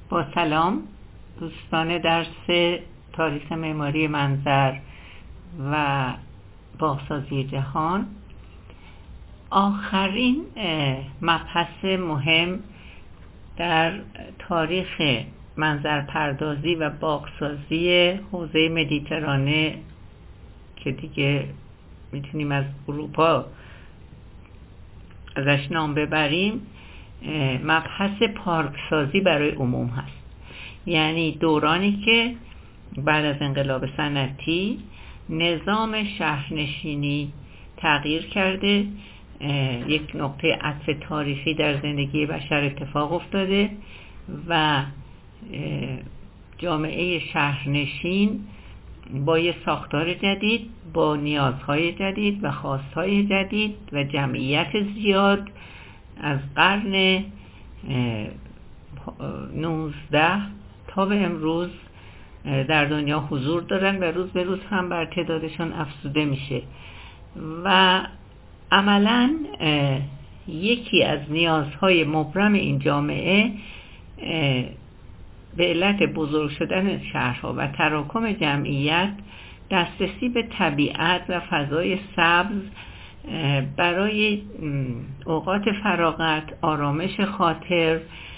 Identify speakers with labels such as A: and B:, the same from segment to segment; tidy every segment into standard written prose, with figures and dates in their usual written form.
A: با سلام دوستان درس تاریخ معماری منظر و باغسازی جهان. آخرین مبحث مهم در تاریخ منظرپردازی و باغسازی حوزه مدیترانه که دیگه میتونیم از اروپا ازش نام ببریم، مبحث پارکسازی برای عموم هست. یعنی دورانی که بعد از انقلاب صنعتی نظام شهرنشینی تغییر کرده، یک نقطه عطف تاریخی در زندگی بشر اتفاق افتاده و جامعه شهرنشین با یه ساختار جدید، با نیازهای جدید و خواستهای جدید و جمعیت زیاد از قرن 19 تا به امروز در دنیا حضور دارن و روز به روز هم بر تعدادشان افزوده میشه و عملاً یکی از نیازهای مبرم این جامعه به علت بزرگ شدن شهرها و تراکم جمعیت دسترسی به طبیعت و فضای سبز برای اوقات فراغت، آرامش خاطر،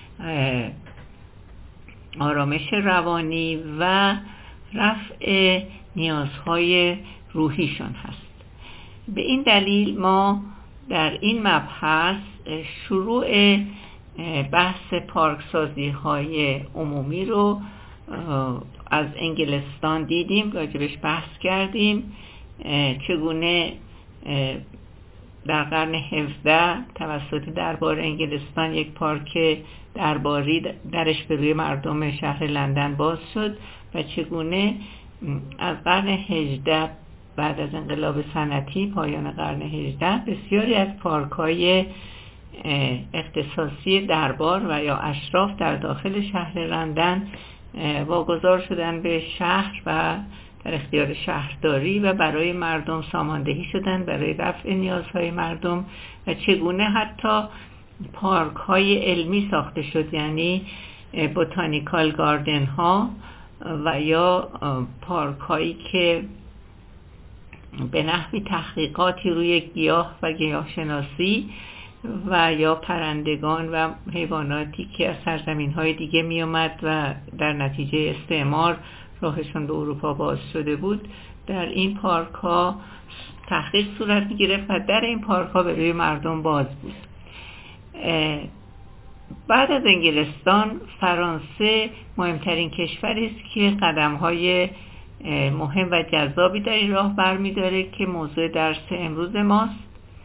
A: آرامش روانی و رفع نیازهای روحیشان هست. به این دلیل ما در این مبحث شروع بحث پارکسازی های عمومی رو از انگلستان دیدیم، راجبش بحث کردیم، چگونه در قرن 17 توسط دربار انگلستان یک پارک درباری درش به روی مردم شهر لندن باز شد و چگونه از قرن 18 بعد از انقلاب صنعتی پایان قرن 18 بسیاری از پارک‌های اختصاصی دربار و یا اشراف در داخل شهر لندن واگذار شدن به شهر و در اختیار شهرداری و برای مردم ساماندهی شدن برای رفع نیازهای مردم و چگونه حتی پارک‌های علمی ساخته شد، یعنی بوتانیکال گاردن ها و یا پارک‌هایی که به نحوی تحقیقاتی روی گیاه و گیاهشناسی و یا پرندگان و حیواناتی که از سرزمین‌های دیگه می اومد و در نتیجه استعمار راهشون به اروپا باز شده بود، در این پارک ها تحقیق صورت می گرفت و در این پارک ها به روی مردم باز بود. بعد از انگلستان فرانسه مهمترین کشوری است که قدم های مهم و جذابی در این راه برمی داره که موضوع درس امروز ماست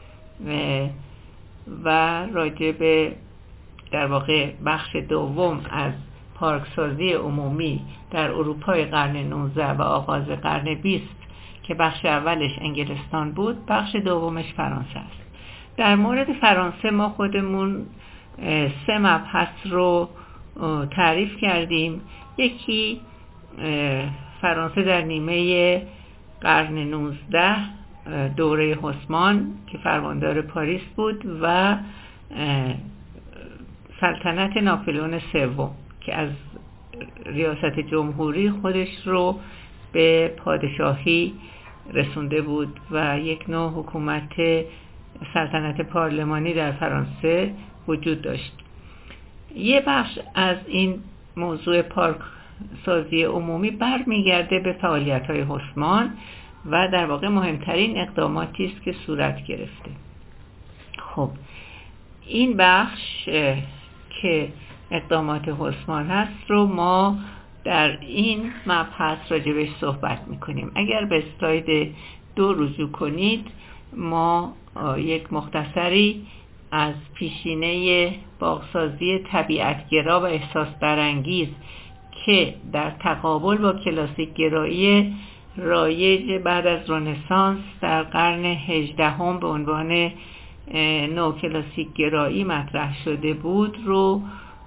A: و راجع به در واقع بخش دوم از پارکسازی عمومی در اروپای قرن 19 و آغاز قرن 20 که بخش اولش انگلستان بود، بخش دومش فرانسه است. در مورد فرانسه ما خودمون 3 مبحث رو تعریف کردیم. یکی فرانسه در نیمه قرن 19 دوره هوسمان که فرماندار پاریس بود و سلطنت ناپلئون سوم که از ریاست جمهوری خودش رو به پادشاهی رسونده بود و یک نوع حکومت سلطنت پارلمانی در فرانسه وجود داشت. یه بخش از این موضوع پارک سازی عمومی برمیگرده به فعالیت‌های هوسمان و در واقع مهمترین اقداماتی است که صورت گرفته. خب این بخش که اقدامات هوسمان هست رو ما در این مبحث راجبش صحبت میکنیم. اگر به اسلاید 2 رجوع کنید، ما یک مختصری از پیشینه باغسازی طبیعتگرا و احساس برانگیز که در تقابل با کلاسیک گرایی رایج بعد از رنسانس در قرن 18 به عنوان نوکلاسیک گرایی مطرح شده بود رو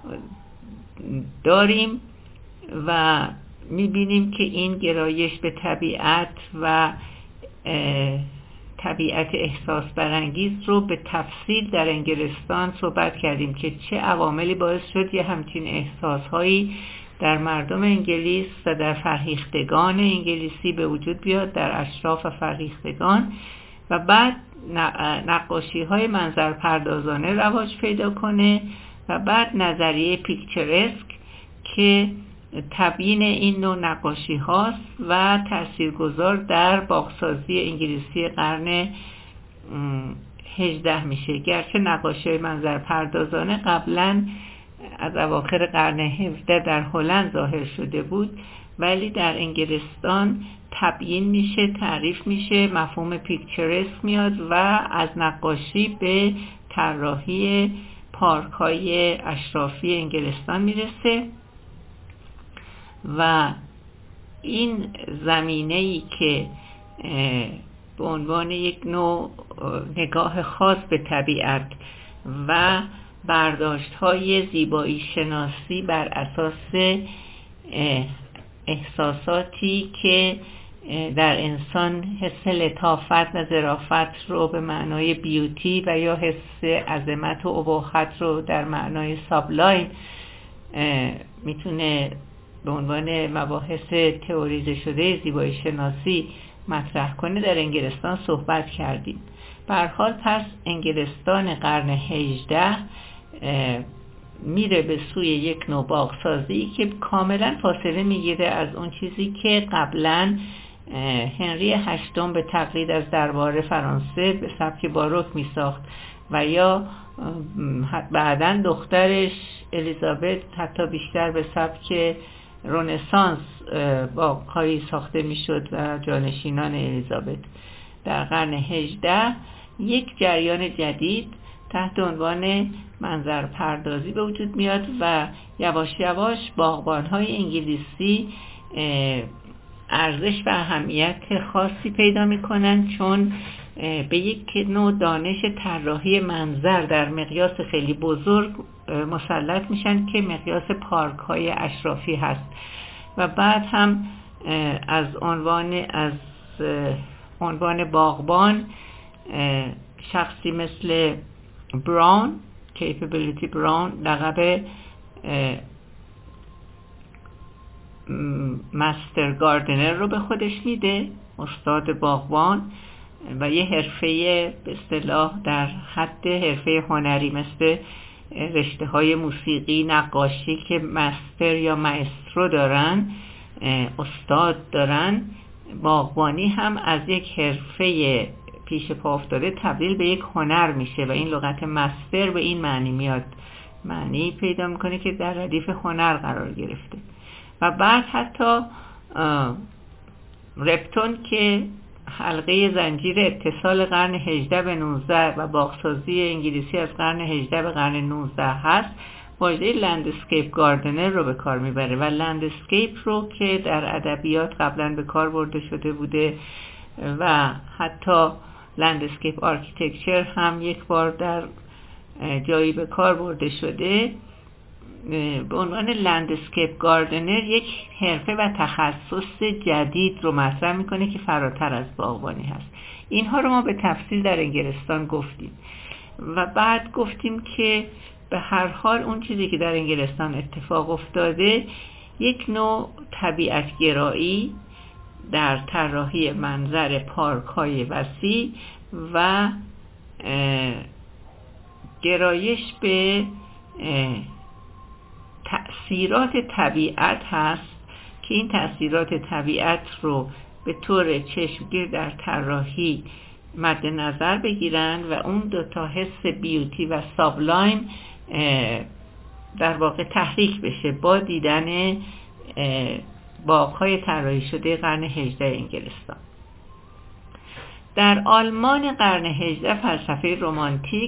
A: داریم و میبینیم که این گرایش به طبیعت و طبیعت احساس برانگیز رو به تفصیل در انگلستان صحبت کردیم که چه عواملی باعث شد یه همچین احساسهایی در مردم انگلیس و در فرهیختگان انگلیسی به وجود بیاد، در اشراف و فرهیختگان، و بعد نقاشی های منظرپردازانه رواج پیدا کنه و بعد نظریه پیکچرسک که تبیین این نوع نقاشی هاست و تاثیرگذار در باغسازی انگلیسی قرن 18 میشه. گرچه نقاشی های منظرپردازانه قبلا از اواخر قرن 17 در هلند ظاهر شده بود، ولی در انگلستان تبیین میشه، تعریف میشه، مفهوم پیکچرسک میاد و از نقاشی به طراحی پارک های اشرافی انگلستان میرسه. و این زمینه‌ای که به عنوان یک نوع نگاه خاص به طبیعت و برداشت‌های زیبایی شناسی بر اساس احساساتی که در انسان حس لطافت و ظرافت رو به معنای بیوتی و یا حس عظمت و اباحت رو در معنای سابلایم میتونه به عنوان مباحث تئوریزه شده زیبایی شناسی مطرح کنه، در انگلستان صحبت کردیم. به هر حال پس انگلستان قرن 18 میره به سوی یک نوع باغسازی که کاملا فاصله میگیره از اون چیزی که قبلا هنری هشتم به تقلید از دربار فرانسه به سبک باروک میساخت و یا بعداً دخترش الیزابت حتی بیشتر به سبک رنسانس باغ‌هایی ساخته میشد و جانشینان الیزابت. در قرن 18 یک جریان جدید تحت عنوان منظرپردازی به وجود میاد و یواش یواش باغبان‌های انگلیسی ارزش و اهمیت خاصی پیدا میکنن، چون به یک نوع دانش طراحی منظر در مقیاس خیلی بزرگ مسلط میشن که مقیاس پارک های اشرافی هست. و بعد هم از عنوان باغبان شخصی مثل براون، کیپبیلیتی براون، لقب مستر گاردنر رو به خودش میده، استاد باغبان، و یه حرفه به اصطلاح در حد حرفه هنری مثل رشته های موسیقی، نقاشی که مستر یا ماسترو دارن، استاد دارن، باغبانی هم از یک حرفه پیش پا افتاده تبدیل به یک هنر میشه و این لغت مستر به این معنی میاد، معنی پیدا میکنه که در ردیف هنر قرار گرفته. و بعد حتی رپتون که حلقه زنجیر اتصال قرن 18 به 19 و باغسازی انگلیسی از قرن 18 به قرن 19 هست، واژه لندسکیپ گاردنر رو به کار میبره و لندسکیپ رو که در ادبیات قبلا به کار برده شده بوده و حتی لندسکیپ آرکیتکچر هم یک بار در جایی به کار برده شده، به عنوان لندسکیپ گاردنر یک حرفه و تخصص جدید رو مطرح میکنه که فراتر از باغبانی هست. اینها رو ما به تفصیل در انگلستان گفتیم و بعد گفتیم که به هر حال اون چیزی که در انگلستان اتفاق افتاده یک نوع طبیعت گرایی در طراحی منظر پارک های وسیع و گرایش به تأثیرات طبیعت هست که این تأثیرات طبیعت رو به طور چشمگیر در طراحی مد نظر بگیرن و اون دوتا حس بیوتی و سابلایم در واقع تحریک بشه با دیدن باغ‌های طراحی شده قرن 18 انگلستان. در آلمان قرن 18 فلسفه رمانتیک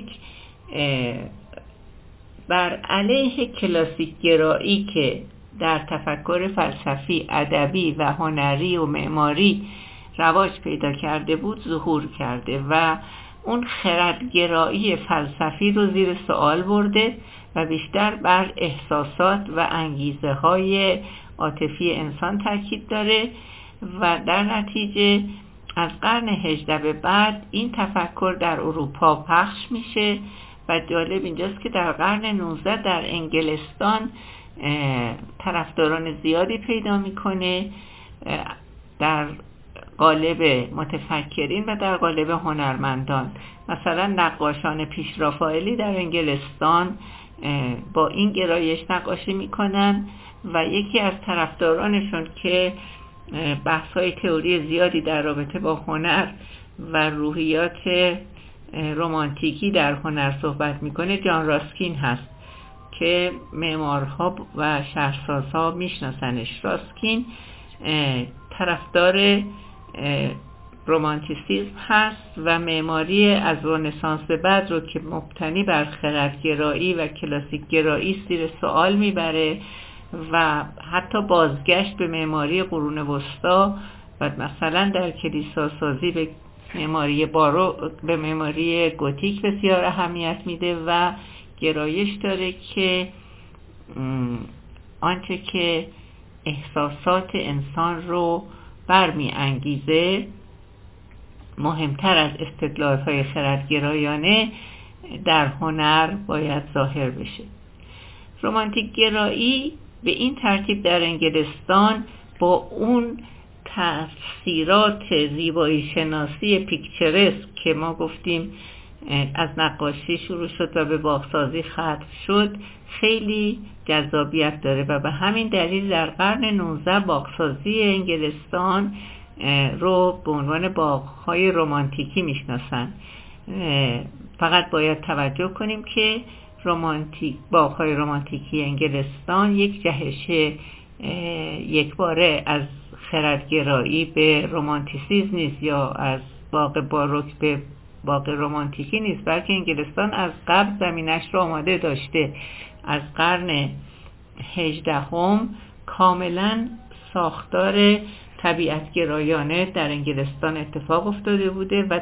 A: بر علیه کلاسیک گرایی که در تفکر فلسفی، ادبی و هنری و معماری رواج پیدا کرده بود ظهور کرده و اون خردگرایی فلسفی رو زیر سوال برده و بیشتر بر احساسات و انگیزه های عاطفی انسان تاکید داره و در نتیجه از قرن 18 به بعد این تفکر در اروپا پخش میشه و جالب اینجاست که در قرن 19 در انگلستان طرفداران زیادی پیدا میکنه در قالب متفکرین و در قالب هنرمندان. مثلا نقاشان پیش رافائلی در انگلستان با این گرایش نقاشی میکنن و یکی از طرفدارانشون که بحث‌های تئوری زیادی در رابطه با هنر و روحیات رمانتیکی در هنر صحبت میکنه جان راسکین هست که معمارها و شهرسازها میشناسنش. راسکین طرفدار رومانتیسیسم هست و معماری از رنسانس به بعد رو که مبتنی بر خردگرایی و کلاسیک گرایی زیر سوال میبره و حتی بازگشت به معماری قرون وسطا و مثلا در کلیسا سازی به معماری گوتیک بسیار اهمیت میده و گرایش داره که آنچه که احساسات انسان رو برمی انگیزه مهمتر از استدلال‌های خردگرایانه در هنر باید ظاهر بشه. رمانتیک گرایی به این ترتیب در انگلستان با اون تفسیرات زیبایی شناسی پیکچرسک که ما گفتیم از نقاشی شروع شد و به باغسازی ختم شد خیلی جذابیت داره و به همین دلیل در قرن 19 باغسازی انگلستان رو به عنوان باغ‌های رمانتیکی میشناسن. فقط باید توجه کنیم که باغ‌های رمانتیکی انگلستان یک جهش یکباره از خردگرایی به رمانتیسیسم نیست یا از باغ باروک به باغ رمانتیکی نیست، بلکه انگلستان از قبل زمینش رو آماده داشته. از قرن 18 کاملا ساختار طبیعتگرایانه در انگلستان اتفاق افتاده بوده و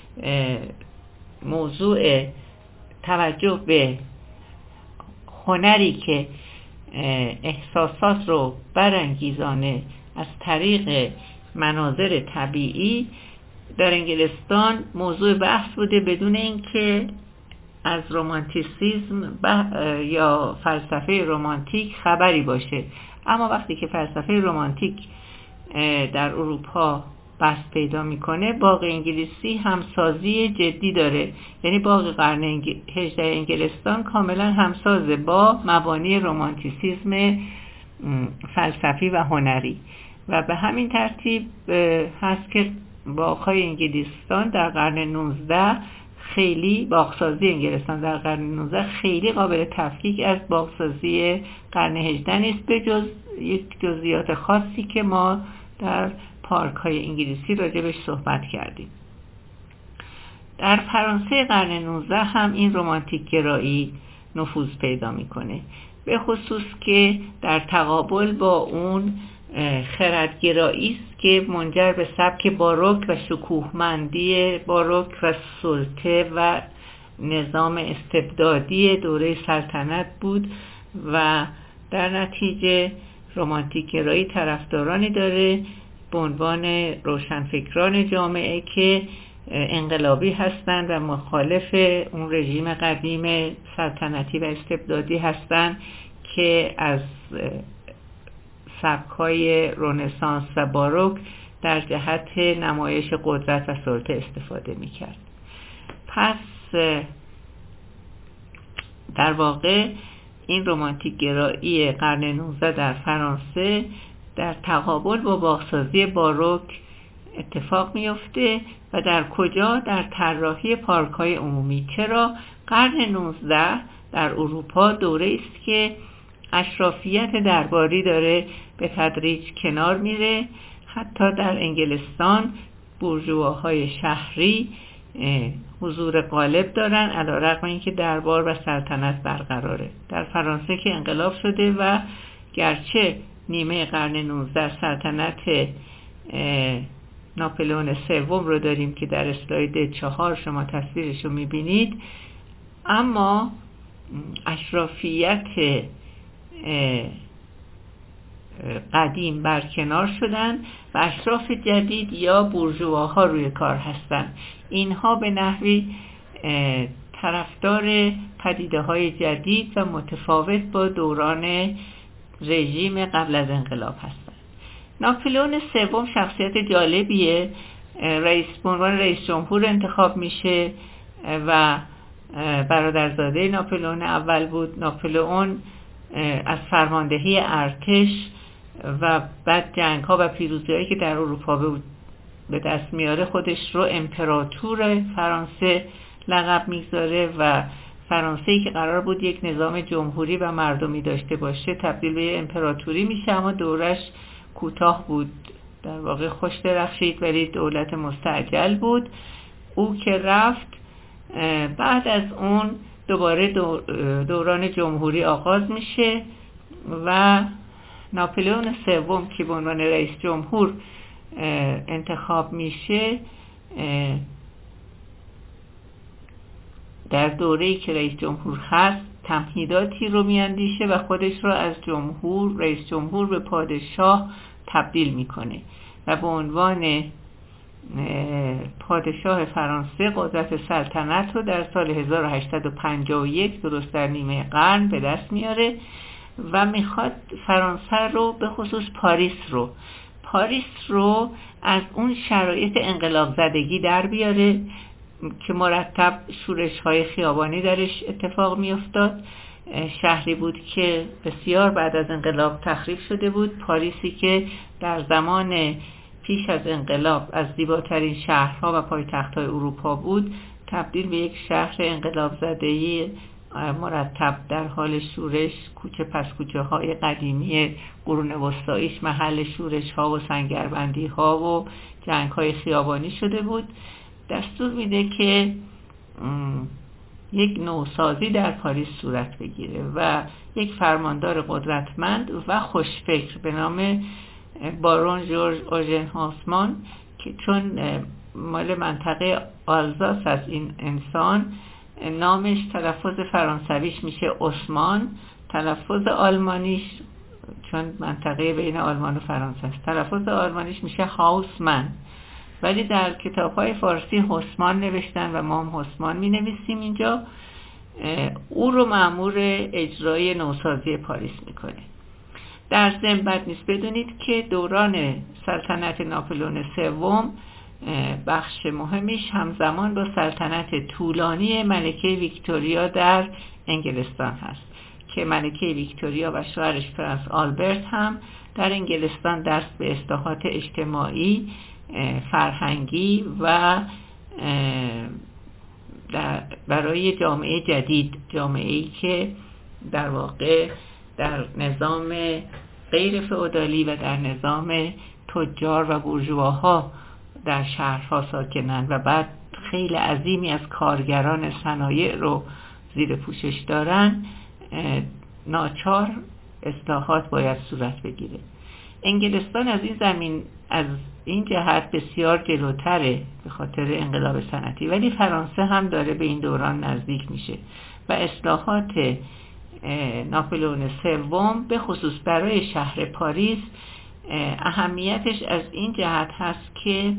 A: موضوع توجه به هنری که احساسات رو برانگیزانه از طریق مناظر طبیعی در انگلستان موضوع بحث بوده بدون اینکه از رمانتیسیسم یا فلسفه رمانتیک خبری باشه. اما وقتی که فلسفه رمانتیک در اروپا بحث پیدا میکنه باغ انگلیسی همسازی جدی داره، یعنی باغ قرن 18 انگلستان کاملا همسازه با مبانی رمانتیسیسم فلسفی و هنری و به همین ترتیب هست که باغ‌های انگلستان در قرن 19 خیلی باغسازی انگلستان در قرن 19 خیلی قابل تفکیک از باغسازی قرن 18 نیست به جز یک جزئیات خاصی که ما در پارک‌های انگلیسی راجبش صحبت کردیم. در فرانسه قرن 19 هم این رمانتیک گرایی نفوذ پیدا میکنه، به خصوص که در تقابل با اون خردگرایی است که منجر به سبک باروک و شکوهمندی باروک و سلطه و نظام استبدادی دوره سلطنت بود و در نتیجه رمانتیک گرایی طرفدارانی داره به عنوان روشنفکران جامعه که انقلابی هستند و مخالف اون رژیم قدیم سلطنتی و استبدادی هستند که از سبک‌های رنسانس و باروک در جهت نمایش قدرت و سلطه استفاده می‌کرد. پس در واقع این رمانتیک گرایی قرن 19 در فرانسه در تقابل با باغسازی باروک اتفاق میفته و در کجا؟ در طراحی پارک‌های عمومی. چرا؟ قرن 19 در اروپا دوره است که اشرافیت درباری داره به تدریج کنار میره. حتی در انگلستان بورژواهای شهری حضور غالب دارن علیرغم اینکه دربار و سلطنت برقراره. در فرانسه که انقلاب شده و گرچه نیمه قرن 19 سلطنت ناپلئون سوم رو داریم که در اسلاید 4 شما تصویرش رو میبینید، اما اشرافیت قدیم برکنار شدن و اشراف جدید یا بورژواها روی کار هستند. اینها به نحوی طرفدار پدیده‌های جدید و متفاوت با دوران رژیم قبل از انقلاب هستند. ناپلئون سوم شخصیت جالبیه. به عنوان رئیس جمهور انتخاب میشه و برادرزاده ناپلئون اول بود. ناپلئون از فرماندهی ارتش و بعد جنگ‌ها و پیروزی‌هایی که در اروپا به دست میاره خودش رو امپراتور فرانسه لقب میگذاره و فرانسه‌ای که قرار بود یک نظام جمهوری و مردمی داشته باشه تبدیل به امپراتوری میشه، اما دورش کوتاه بود، در واقع خوش درخشید ولی دولت مستعجل بود. او که رفت، بعد از اون دوباره دوران جمهوری آغاز میشه و ناپلئون سوم که به عنوان رئیس جمهور انتخاب میشه در دوره‌ای که رئیس جمهور هست تمهیداتی رو میاندیشه و خودش رو از رئیس جمهور به پادشاه تبدیل میکنه و به عنوان پادشاه فرانسه قدرت سلطنت رو در سال 1851 درست در نیمه قرن به دست میاره و میخواد فرانسه رو به خصوص پاریس رو از اون شرایط انقلاب زدگی در بیاره که مرتب شورش‌های خیابانی درش اتفاق میافتاد. شهری بود که بسیار بعد از انقلاب تخریب شده بود. پاریسی که در زمان پیش از انقلاب از زیباترین شهرها و پایتخت‌های اروپا بود تبدیل به یک شهر انقلاب زده‌ای مرتب در حال شورش، کوچه پس کوچه های قدیمی قرون وسطاییش محل شورش ها و سنگربندی ها و جنگ های خیابانی شده بود. دستور میده که یک نوسازی در پاریس صورت بگیره و یک فرماندار قدرتمند و خوشفکر به نام بارون ژورژ اوژن هاسمان که چون مال منطقه آلزاس از این انسان، نامش تلفظ فرانسویش میشه عثمان، تلفظ آلمانیش چون منطقه بین آلمان و فرانسه است تلفظ آلمانیش میشه هاوسمن، ولی در کتاب‌های فارسی هوسمان نوشتن و ما هم هوسمان می‌نویسیم اینجا. او رو مأمور اجرای نوسازی پاریس میکنه. در ضمن بد نیست بدونید که دوران سلطنت ناپلئون سوم بخش مهمیش همزمان با سلطنت طولانی ملکه ویکتوریا در انگلستان هست که ملکه ویکتوریا و شوهرش پرنس آلبرت هم در انگلستان دست به اصلاحات اجتماعی، فرهنگی و برای جامعه جدید، جامعه‌ای که در واقع در نظام غیر فئودالی و در نظام تجار و بورژواها در شهرها ساکنند و بعد خیلی عظیمی از کارگران صنایع رو زیر پوشش دارن، ناچار اصلاحات باید صورت بگیره. انگلستان از این جهت بسیار جلوتره به خاطر انقلاب صنعتی، ولی فرانسه هم داره به این دوران نزدیک میشه و اصلاحات ناپلئون سوم به خصوص برای شهر پاریس اهمیتش از این جهت هست که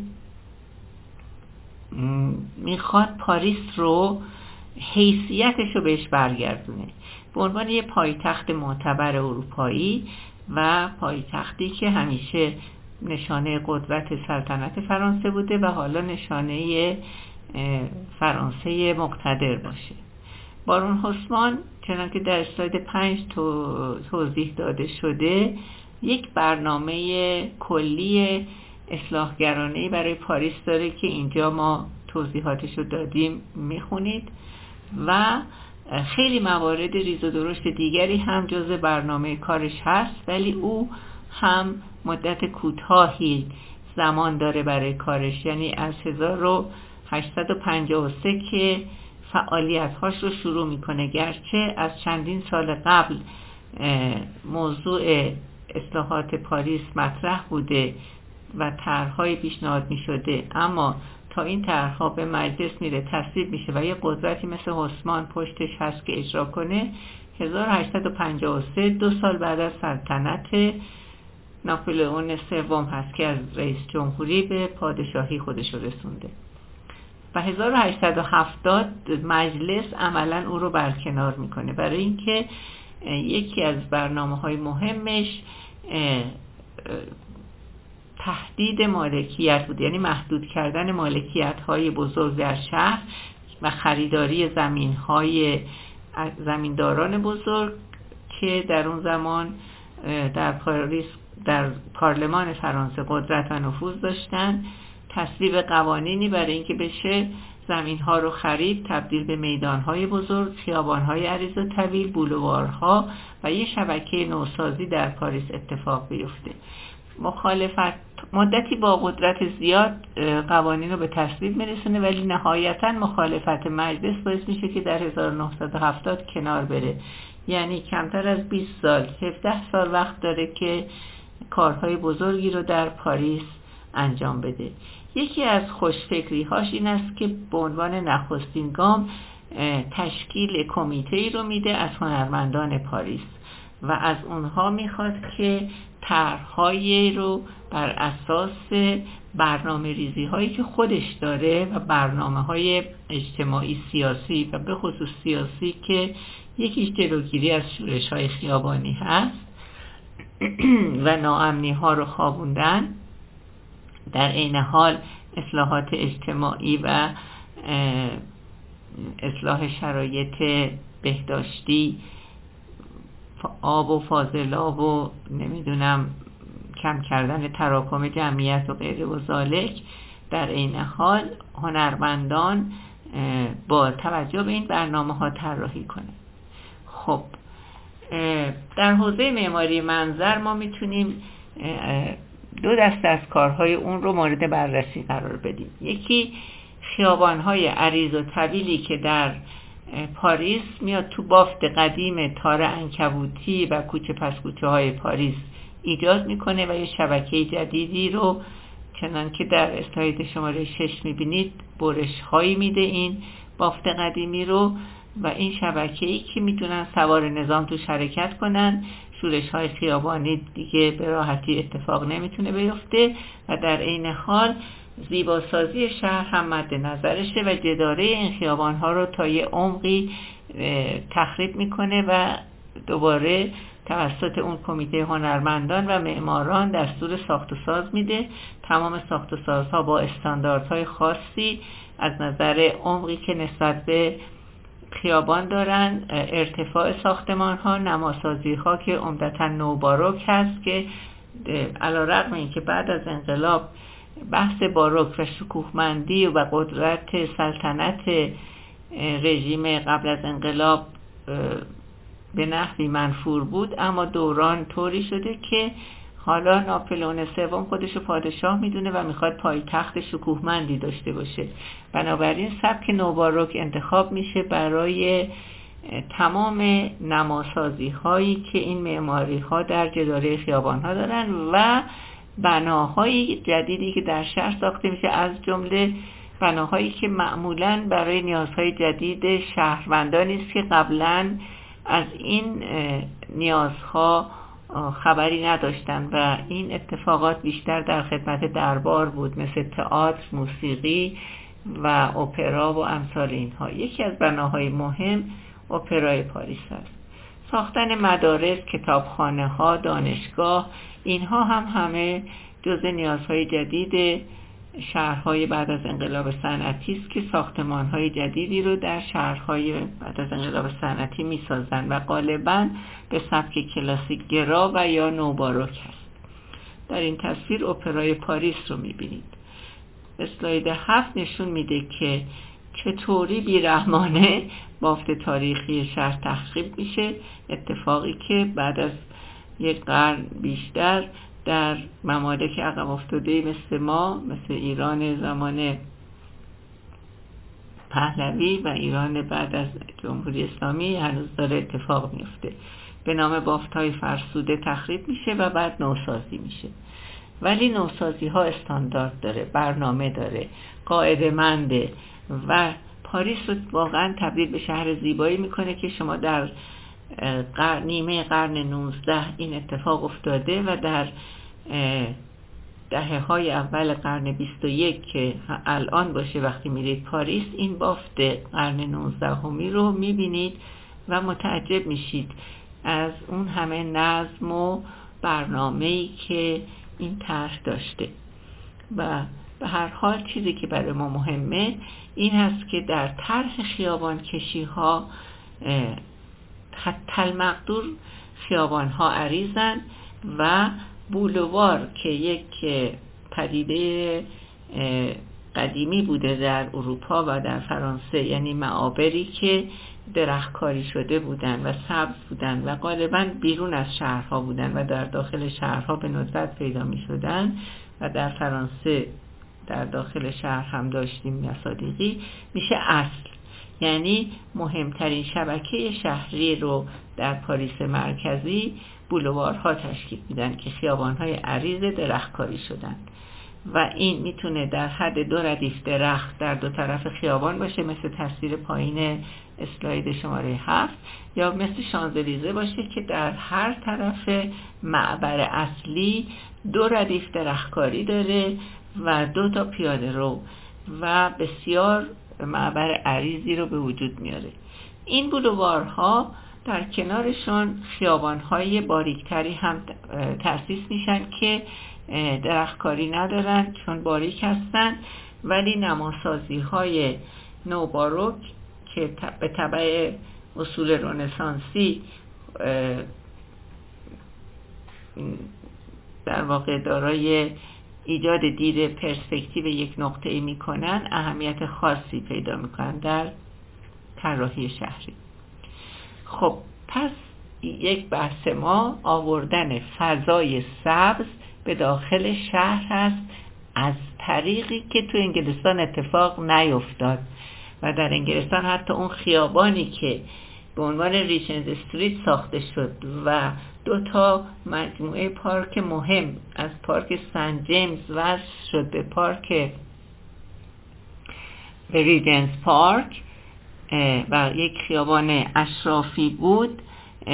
A: میخواد پاریس رو حیثیتش رو بهش برگردونه به عنوان یه پایتخت معتبر اروپایی و پایتختی که همیشه نشانه قدرت سلطنت فرانسه بوده و حالا نشانه فرانسه مقتدر باشه. بارون هوسمان چنانکه در اسلاید 5 توضیح داده شده یک برنامه کلی اصلاحگرانه‌ای برای پاریس داره که اینجا ما توضیحاتش رو دادیم، میخونید و خیلی موارد ریز و درشت دیگری هم جزء برنامه کارش هست، ولی او هم مدت کوتاهی زمان داره برای کارش، یعنی از 1853 که فعالیت‌هاش رو شروع میکنه، گرچه از چندین سال قبل موضوع اصلاحات پاریس مطرح بوده و طرح‌های پیشنهاد می‌شده، اما تا این طرح‌ها به مجلس میره تصویب میشه و یه قدرتی مثل هوسمان پشتش هست که اجرا کنه، 1853 2 سال بعد از سلطنت ناپلئون سوم هست که از رئیس جمهوری به پادشاهی خودش رسونده. و 1870 مجلس عملا او رو برکنار میکنه، برای اینکه یکی از برنامه‌های مهمش تهدید مالکیت بود، یعنی محدود کردن مالکیت‌های بزرگ در شهر و خریداری زمین‌های زمینداران بزرگ که در اون زمان در پاریس در پارلمان فرانسه قدرت و نفوذ داشتن. تصویب قوانینی برای اینکه بشه زمین‌ها رو خرید، تبدیل به میدان‌های بزرگ، خیابان‌های عریض و طویل، بولوارها و یه شبکه نوسازی در پاریس اتفاق بیفته. مخالفت مدتی با قدرت زیاد قوانین رو به تصویب میرسونه، ولی نهایتاً مخالفت مجلس باعث میشه که در 1970 کنار بره. یعنی کمتر از 20 سال، 17 سال وقت داره که کارهای بزرگی رو در پاریس انجام بده. یکی از خوشفکری‌هاش این است که به عنوان نخستین گام تشکیل کمیته‌ای رو میده از هنرمندان پاریس و از اونها میخواد که طرح‌هایی رو بر اساس برنامه‌ریزی هایی که خودش داره و برنامه‌های اجتماعی سیاسی و به خصوص سیاسی که یکیش جلوگیری از شورش‌های خیابانی هست و ناامنی‌ها رو خوابوندن، در عین حال اصلاحات اجتماعی و اصلاح شرایط بهداشتی، آب و فاضلاب و نمیدونم کم کردن تراکم جمعیت و غیره و ذالک، در عین حال هنرمندان با توجه به این برنامه ها طراحی کنه. خب در حوزه معماری منظر ما میتونیم دو دسته از کارهای اون رو مورد بررسی قرار بدیم. یکی خیابان‌های عریض و طویلی که در پاریس میاد تو بافت قدیم تار عنکبوتی و کوچه پس کوچه های پاریس ایجاد میکنه و یه شبکه جدیدی رو چنان که در اسلاید شماره 6 میبینید برش هایی میده این بافت قدیمی رو و این شبکه‌ای که میتونن سوار نظام توش حرکت کنن، شورش های خیابانی دیگه به راحتی اتفاق نمیتونه بیفته و در عین حال زیباسازی شهر هم مد نظرشه و جداره این خیابان ها رو تا یه عمقی تخریب میکنه و دوباره توسط اون کمیته هنرمندان و معماران دستور ساخت و ساز میده. تمام ساخت و سازها با استانداردهای خاصی از نظر عمقی که نسبت به خیابان دارن، ارتفاع ساختمان ها، نماسازی ها که عمدتاً نوباروک هست که علیرغم اینکه بعد از انقلاب بحث باروک و شکوهمندی و قدرت سلطنت رژیم قبل از انقلاب به نحوی منفور بود، اما دوران طوری شده که حالا ناپلئون سوم خودشو پادشاه میدونه و میخواد پایتخت شکوهمندی داشته باشه. بنابراین سبک نوباروک انتخاب میشه برای تمام نماسازی هایی که این معماری ها در جداره خیابان ها دارن و بناهای جدیدی که در شهر ساخته میشه، از جمله بناهایی که معمولاً برای نیازهای جدید شهروندانی است که قبلاً از این نیازها خبری نداشتن و این اتفاقات بیشتر در خدمت دربار بود، مثل تئاتر، موسیقی و اپرا و امثال اینها. یکی از بناهای مهم اپرای پاریس است. ساختن مدارس، کتابخانه ها، دانشگاه، اینها هم همه جزء نیازهای جدید شهرهای بعد از انقلاب صنعتی است که ساختمانهای جدیدی رو در شهرهای بعد از انقلاب صنعتی میسازن و غالباً به سبک کلاسیک گرا و یا نوباروک است. در این تصویر اپرای پاریس رو میبینید. اسلاید 7 نشون میده که چطوری بیرحمانه بافت تاریخی شهر تخریب میشه، اتفاقی که بعد از یک قرن بیشتر در ممالک عقب افتاده مثل ما، مثل ایران زمان پهلوی و ایران بعد از جمهوری اسلامی هنوز داره اتفاق میفته. به نام بافت‌های فرسوده تخریب میشه و بعد نوسازی میشه. ولی نوسازی ها استاندارد داره، برنامه داره، قاعده‌منده و پاریس رو واقعا تبدیل به شهر زیبایی میکنه که شما در نیمه قرن 19 این اتفاق افتاده و در دهه‌های اول قرن 21 که الان باشه وقتی میرید پاریس، این بافت قرن 19 رو میبینید و متعجب میشید از اون همه نظم و برنامه‌ای که این طرح داشته. و به هر حال چیزی که برای ما مهمه این هست که در طرح خیابان کشی ها حتی المقدور خیابان ها عریضن و بولوار که یک پدیده قدیمی بوده در اروپا و در فرانسه، یعنی معابری که درختکاری شده بودن و سبز بودن و غالباً بیرون از شهرها بودن و در داخل شهرها به ندرت پیدا می شدن و در فرانسه در داخل شهر هم داشتیم مصادیقی، میشه اصل، یعنی مهمترین شبکه شهری رو در پاریس مرکزی بولوارها تشکیل میدن که خیابانهای عریض درختکاری شدن و این میتونه در حد 2 ردیف درخت در 2 طرف خیابان باشه مثل تصویر پایین اسلاید شماره 7، یا مثل شانزلیزه باشه که در هر طرف معبر اصلی 2 ردیف درختکاری داره و 2 تا پیاده رو و بسیار معبر عریضی رو به وجود میاره. این بولوارها در کنارشون خیابان‌های باریکتری هم تأسیس میشن که درختکاری ندارن چون باریک هستن، ولی نماسازی‌های نوباروک که به تبع اصول رنسانسی در واقع دارای ایجاد دید پرسپکتیو یک نقطه‌ای میکنن، اهمیت خاصی پیدا میکنن در طراحی شهری. خب پس یک بحث ما آوردن فضای سبز به داخل شهر هست از طریقی که تو انگلستان اتفاق نیفتاد و در انگلستان حتی اون خیابانی که به عنوان ریچنز استریت ساخته شد و 2 تا مجموعه پارک مهم از پارک سنت جیمز وصل شد به پارک ریجنس پارک و یک خیابان اشرافی بود،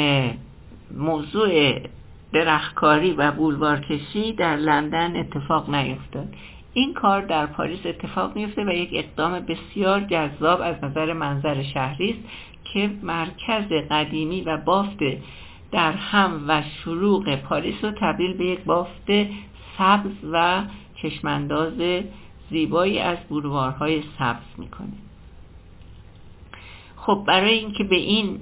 A: موضوع درختکاری و بولوارکشی در لندن اتفاق نیفتاد. این کار در پاریس اتفاق میفته و یک اقدام بسیار جذاب از نظر منظر شهری است که مرکز قدیمی و بافت در هم و شروق پاریس رو تبدیل به یک بافت سبز و چشمانداز زیبایی از بولوارهای سبز میکنه. خب برای اینکه به این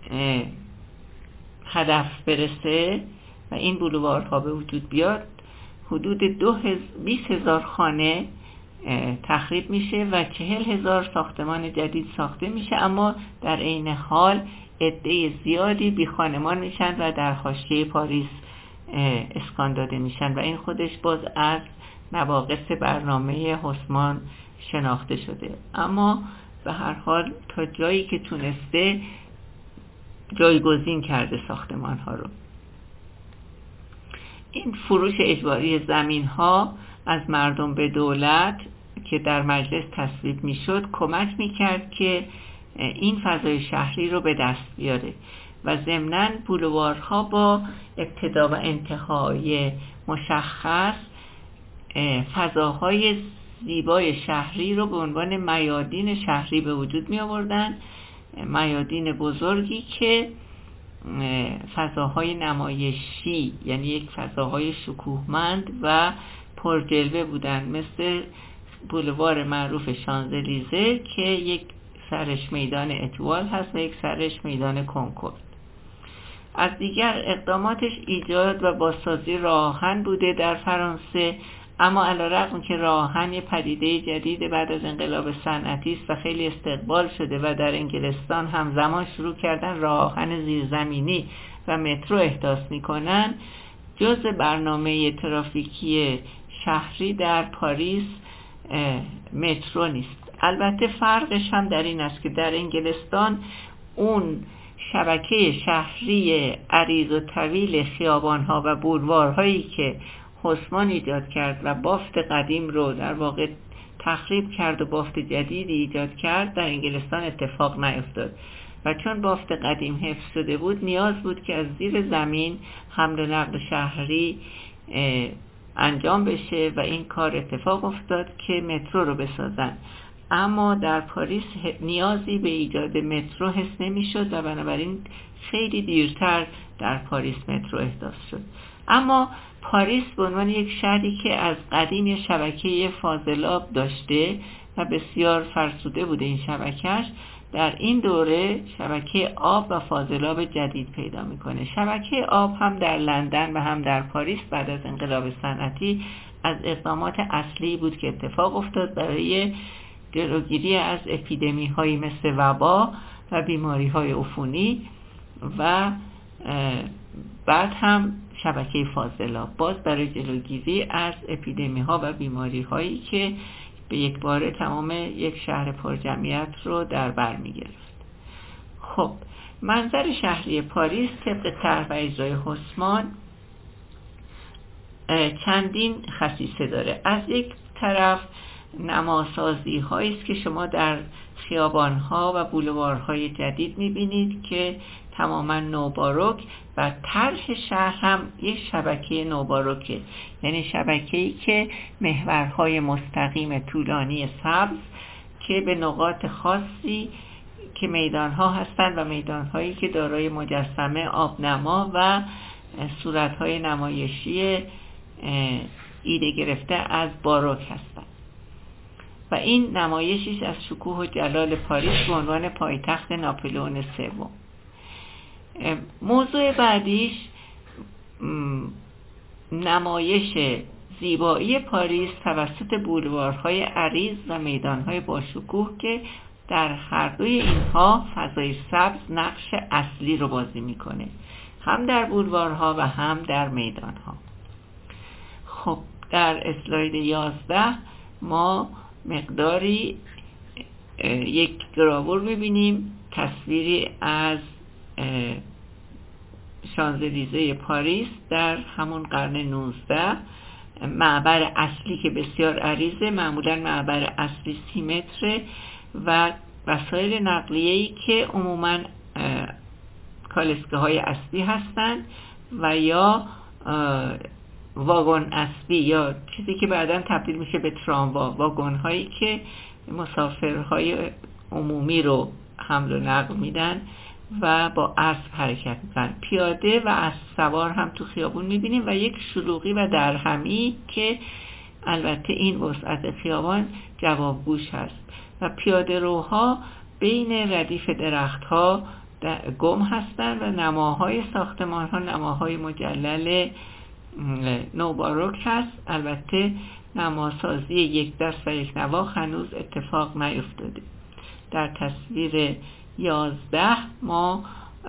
A: هدف برسه و این بولوارها به وجود بیاد، حدود 20,000 خانه تخریب میشه و 40,000 ساختمان جدید ساخته میشه، اما در عین حال عده زیادی بی خانمان میشن و در حاشیه پاریس اسکان داده میشن و این خودش باز از نواقص برنامه هوسمان شناخته شده. اما به هر حال تا جایی که تونسته جایگزین کرده ساختمان ها رو. این فروش اجباری زمین ها از مردم به دولت که در مجلس تصویب میشد کمک میکرد که این فضای شهری رو به دست بیاره و ضمناً بولوارها با ابتدا و انتهای مشخص فضاهای زیبای شهری رو به عنوان میادین شهری به وجود می آوردن، میادین بزرگی که فضاهای نمایشی، یعنی یک فضاهای شکوهمند و پرجلوه بودن، مثل بولوار معروف شانزلیزه که یک سرش میدان اتوال هست و یک سرش میدان کنکورد. از دیگر اقداماتش ایجاد و بازسازی راه آهن بوده در فرانسه، اما علیرغم که راه آهن یه پدیده جدید بعد از انقلاب صنعتی است و خیلی استقبال شده و در انگلستان همزمان شروع کردن راه آهن زیرزمینی و مترو احداث میکنن، جزء برنامه ترافیکی شهری در پاریس مترو نیست. البته فرقش هم در این است که در انگلستان اون شبکه شهری عریض و طویل خیابان‌ها و بولوارهایی که هوسمان ایجاد کرد و بافت قدیم رو در واقع تخریب کرد و بافت جدیدی ایجاد کرد، در انگلستان اتفاق نیفتاد و چون بافت قدیم حفظ شده بود نیاز بود که از زیر زمین حمل و نقل شهری انجام بشه و این کار اتفاق افتاد که مترو رو بسازن. اما در پاریس نیازی به ایجاد مترو حس نمی‌شد و بنابراین خیلی دیرتر در پاریس مترو احداث شد. اما پاریس به عنوان یک شهری که از قدیم شبکه فاضلاب داشته و بسیار فرسوده بوده این شبکهش، در این دوره شبکه آب و فاضلاب جدید پیدا میکنه. شبکه آب هم در لندن و هم در پاریس بعد از انقلاب صنعتی از اقدامات اصلی بود که اتفاق افتاد برای جلوگیری از اپیدمی هایی مثل وبا و بیماری های عفونی و بعد هم شبکه فاضلاب باز برای جلوگیری از اپیدمی ها و بیماری هایی که به یک باره تمام یک شهر پرجمعیت رو در بر می گرفت. خب منظر شهری پاریس طبق طرح و اجرای هوسمان چندین خصیصه داره. از یک طرف نماسازی هایی است که شما در خیابان ها و بولوارهای جدید می بینید که تماما نوباروک و طرح شهر هم یک شبکه نوباروکه، یعنی شبکه‌ای که محورهای مستقیم طولانی سبز که به نقاط خاصی که میدانها هستند و میدانهایی که دارای مجسمه آبنما و صورتهای نمایشی ایده گرفته از باروک هستند و این نمایشیش از شکوه و جلال پاریس به عنوان پایتخت ناپلئون سوم. موضوع بعدیش نمایش زیبایی پاریس توسط بولوارهای عریض و میدانهای باشکوه که در هر دوی اینها فضای سبز نقش اصلی رو بازی میکنه، هم در بولوارها و هم در میدانها. خب در اسلاید 11 ما مقداری یک گراور میبینیم، تصویری از شانزلیزه پاریس در همون قرن 19. معبر اصلی که بسیار عریضه، معمولا معبر اصلی 30 متره و وسایل نقلیه‌ای که عموماً کالسکه های اسبی هستند و یا واگن اسبی یا چیزی که بعداً تبدیل میشه به تراموا، واگن هایی که مسافرهای عمومی رو حمل و نقل میدن و با اسب حرکت میکنن. پیاده و اسب سوار هم تو خیابون میبینیم و یک شلوغی و درهمی که البته این وسعت خیابان جوابگوش هست و پیاده روها بین ردیف درختها گم هستند و نماهای ساختمان ها نماهای مجلل نوباروک هست. البته نماسازی یک دست و یک نواخ هنوز اتفاق نیفتاده. در تصویر 11 ما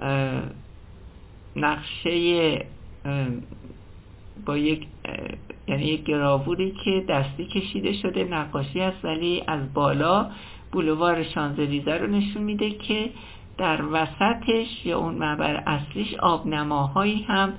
A: نقشه با یک یعنی یک گراوری که دستی کشیده شده نقاشی است ولی از بالا بولوار شانزلیزه رو نشون میده که در وسطش یا اون معبر اصلیش آبنماهایی هم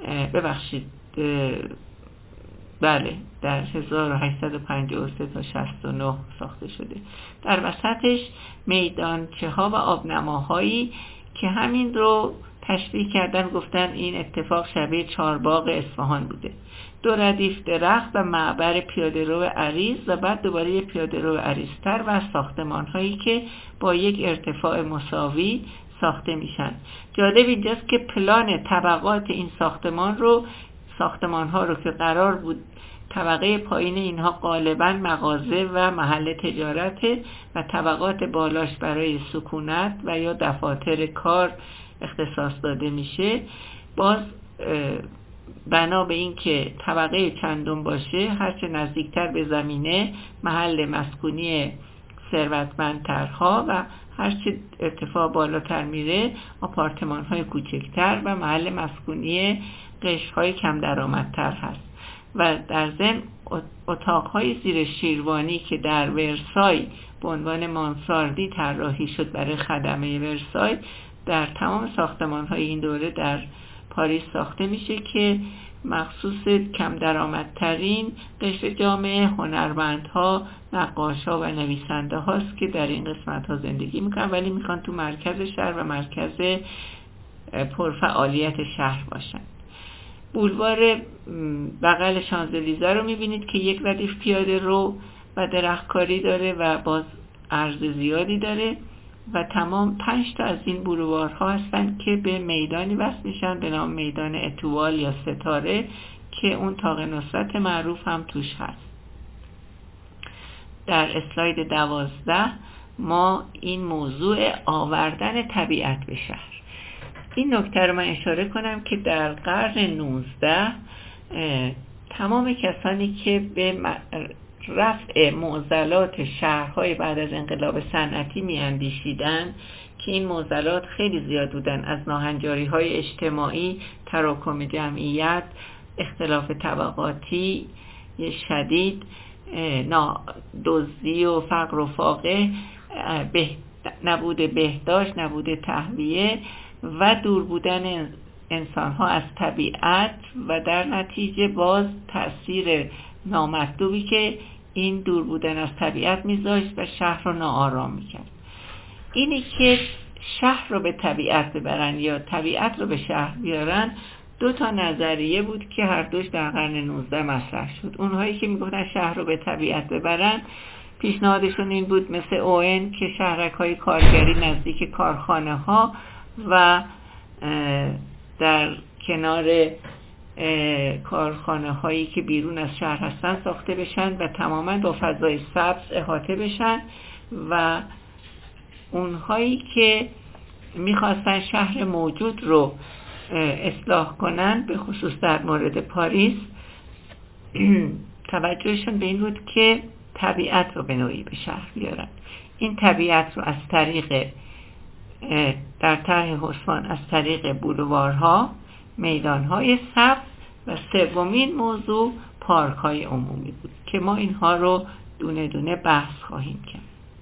A: بله در 1853 تا 69 ساخته شده. در وسطش میدانچه ها و آبنماهایی که همین رو تشبیه کردن، گفتن این اتفاق شبیه چارباغ اصفهان بوده. دو ردیف درخت و معبر پیاده‌رو عریض و بعد دوباره یک پیاده‌رو عریض‌تر و ساختمان هایی که با یک ارتفاع مساوی ساخته میشن. جالب اینجاست که پلان طبقات این ساختمان ها رو که قرار بود طبقه پایین اینها غالباً مغازه و محل تجارته و طبقات بالاش برای سکونت و یا دفاتر کار اختصاص داده میشه، باز بنا به این که طبقه چندم باشه هرچه نزدیکتر به زمینه محل مسکونی ثروتمندترها و هرچه ارتفاع بالاتر میره آپارتمان های کوچکتر و محل مسکونی قشر های کم درآمدتر هست. و در ضمن اتاق‌های زیر شیروانی که در ورسای به عنوان مانساردی طراحی شد برای خدمه ورسای در تمام ساختمان‌های این دوره در پاریس ساخته میشه که مخصوص کم درآمدترین قشر جامعه، هنرمندها، نقاشا و نویسنده هاست که در این قسمت ها زندگی میکنن ولی میخوان تو مرکز شهر و مرکز پرفعالیت شهر باشن. بولوار بغل شانزلیزه رو میبینید که یک ردیف پیاده رو و درختکاری داره و باز عرض زیادی داره و تمام 5 تا از این بولوارها هستن که به میدانی وصل میشن به نام میدان اتوال یا ستاره که اون طاق نصرت معروف هم توش هست. در اسلاید 12 ما این موضوع آوردن طبیعت به شهر، این نکته رو من اشاره کنم که در قرن 19 تمام کسانی که به رفع معضلات شهرهای بعد از انقلاب صنعتی میاندیشیدند که این معضلات خیلی زیاد بودن، از ناهنجاری‌های اجتماعی، تراکم جمعیت، اختلاف طبقاتی شدید، دزدی و فقر و فاقه، نبود بهداشت، نبود تهویه و دور بودن انسان‌ها از طبیعت و در نتیجه باز تأثیر نامطلوبی که این دور بودن از طبیعت میذاشت و شهر رو ناآرام میکرد. اینی که شهر رو به طبیعت ببرن یا طبیعت رو به شهر بیارن 2 تا نظریه بود که هر دوش در قرن 19 مطرح شد. اونهایی که میگفتن شهر رو به طبیعت ببرن پیشنهادشون این بود مثل اوئن که شهرک‌های کارگری نزدیک کارخانه ها و در کنار کارخانه هایی که بیرون از شهر هستن ساخته بشن و تماما با فضای سبز احاطه بشن و اونهایی که میخواستن شهر موجود رو اصلاح کنن به خصوص در مورد پاریس توجهشون به این بود که طبیعت رو به نوعی به شهر بیارن. این طبیعت رو از طریق در طرح حسوان از طریق بولوارها، میدانهای سبز و سومین موضوع پارک‌های عمومی بود که ما اینها رو دونه دونه بحث خواهیم کرد.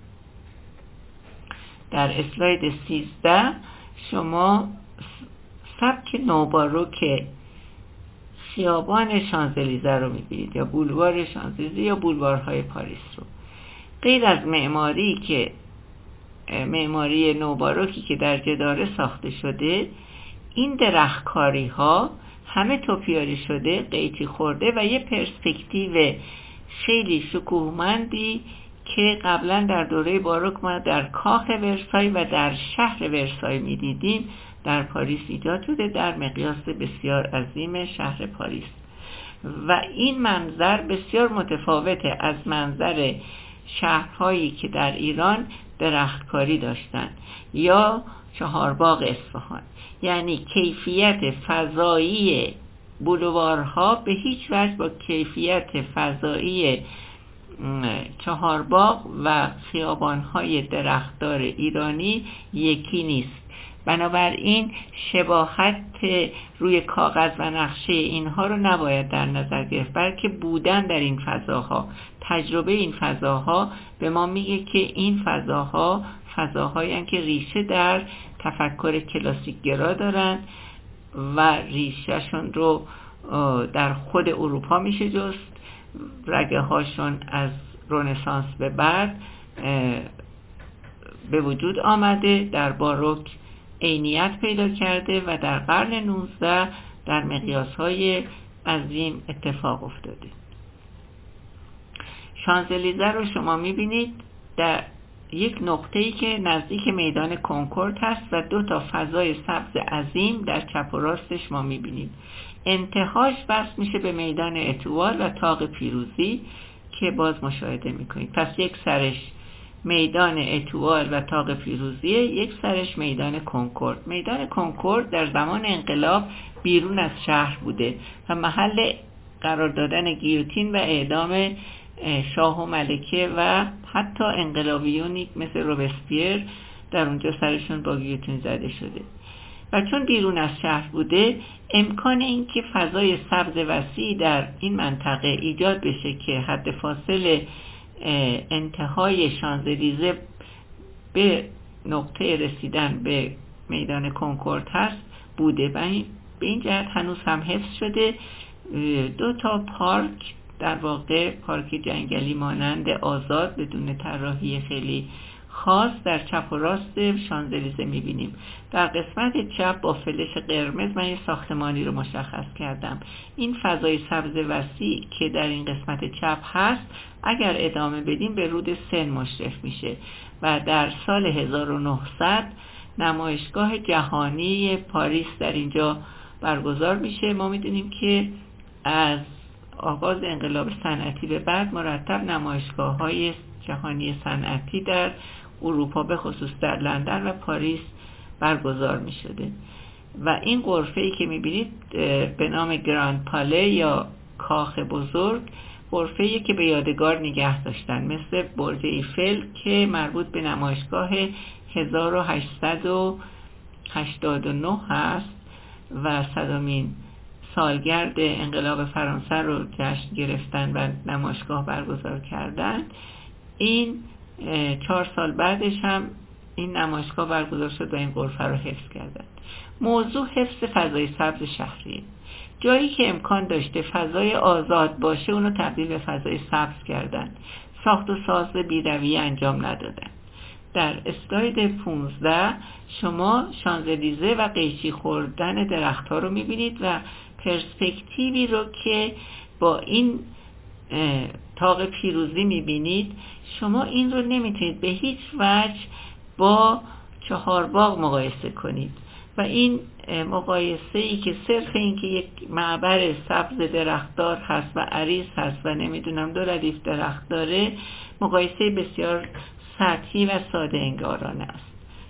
A: در اسلاید 13 شما سبک نوباروک خیابان شانزلیزه رو می‌بینید یا بولوار شانزلیزه یا بولوارهای پاریس رو. غیر از معماری نوباروکی که در جداره ساخته شده، این درختکاری ها همه توپیاری شده، قیچی خورده و یه پرسپکتیو خیلی شکوهمندی که قبلا در دوره باروک ما در کاخ ورسای و در شهر ورسای میدیدیم در پاریس ایجاد شده در مقیاس بسیار عظیم شهر پاریس و این منظر بسیار متفاوته از منظر شهرهایی که در ایران درختکاری داشتن یا چهارباغ اصفهان. یعنی کیفیت فضایی بولوارها به هیچ وجه با کیفیت فضایی چهارباغ و خیابانهای درختدار ایرانی یکی نیست. بنابراین شباهت روی کاغذ و نقشه اینها رو نباید در نظر گرفت، بلکه بودن در این فضاها، تجربه این فضاها به ما میگه که این فضاهایی هستند که ریشه در تفکر کلاسیک گرا دارن و ریشهشون رو در خود اروپا میشه جست. رگه هاشون از رنسانس به بعد به وجود آمده، در باروک عینیت پیدا کرده و در قرن 19 در مقیاس‌های عظیم اتفاق افتاده. شانزلیزه رو شما می‌بینید در یک نقطه‌ای که نزدیک میدان کنکورد هست و 2 تا فضای سبز عظیم در چپ و راستش ما می‌بینید. انتهاش وصل میشه به میدان اتوال و طاق پیروزی که باز مشاهده می‌کنید. پس یک سرش میدان اتوال و طاق پیروزیه، یک سرش میدان کنکورد. میدان کنکورد در زمان انقلاب بیرون از شهر بوده و محل قرار دادن گیوتین و اعدام شاه و ملکه و حتی انقلابیونی مثل روبسپیر در اونجا سرشون با گیوتین زده شده. و چون بیرون از شهر بوده، امکان این که فضای سبز وسیع در این منطقه ایجاد بشه که حد فاصله انتهای شانزلیزه به نقطه رسیدن به میدان کنکورد هست بوده. به این جهت هنوز هم حفظ شده. 2 تا پارک، در واقع پارک جنگلی مانند آزاد بدون طراحی خیلی خاص در چپ و راست شانزلیزه میبینیم. در قسمت چپ با فلش قرمز من یه ساختمانی رو مشخص کردم. این فضای سبز وسیع که در این قسمت چپ هست اگر ادامه بدیم به رود سن مشرف میشه و در سال 1900 نمایشگاه جهانی پاریس در اینجا برگزار میشه. ما میدونیم که از آغاز انقلاب صنعتی به بعد مرتب نمایشگاه‌های جهانی صنعتی در اروپا به خصوص در لندن و پاریس برگزار می شده و این غرفه‌ای که می بینید به نام گراند پاله یا کاخ بزرگ غرفه‌ای که به یادگار نگه داشتن، مثل برج ایفل که مربوط به نمایشگاه 1889 هست و 100مین سالگرد انقلاب فرانسه رو جشن گرفتن و نمایشگاه برگزار کردن. این 4 سال بعدش هم این نمایشگاه برگزار شد و این غرفه رو حفظ کردن. موضوع حفظ فضای سبز شهریه. جایی که امکان داشته فضای آزاد باشه اونو تبدیل به فضای سبز کردن. ساخت و ساز بی‌رویه انجام ندادن. در اسلاید 15 شما شانزلیزه و قیچی خوردن درخت‌ها رو می‌بینید و پرسپکتیوی رو که با این طاق پیروزی می‌بینید. شما این رو نمی‌تونید به هیچ وجه با چهارباغ مقایسه کنید و این مقایسه‌ای که صرف این که یک معبر سبز درختدار هست و عریض هست و نمیدونم 2 ردیف درخت داره، مقایسه بسیار سطحی و ساده انگارانه است.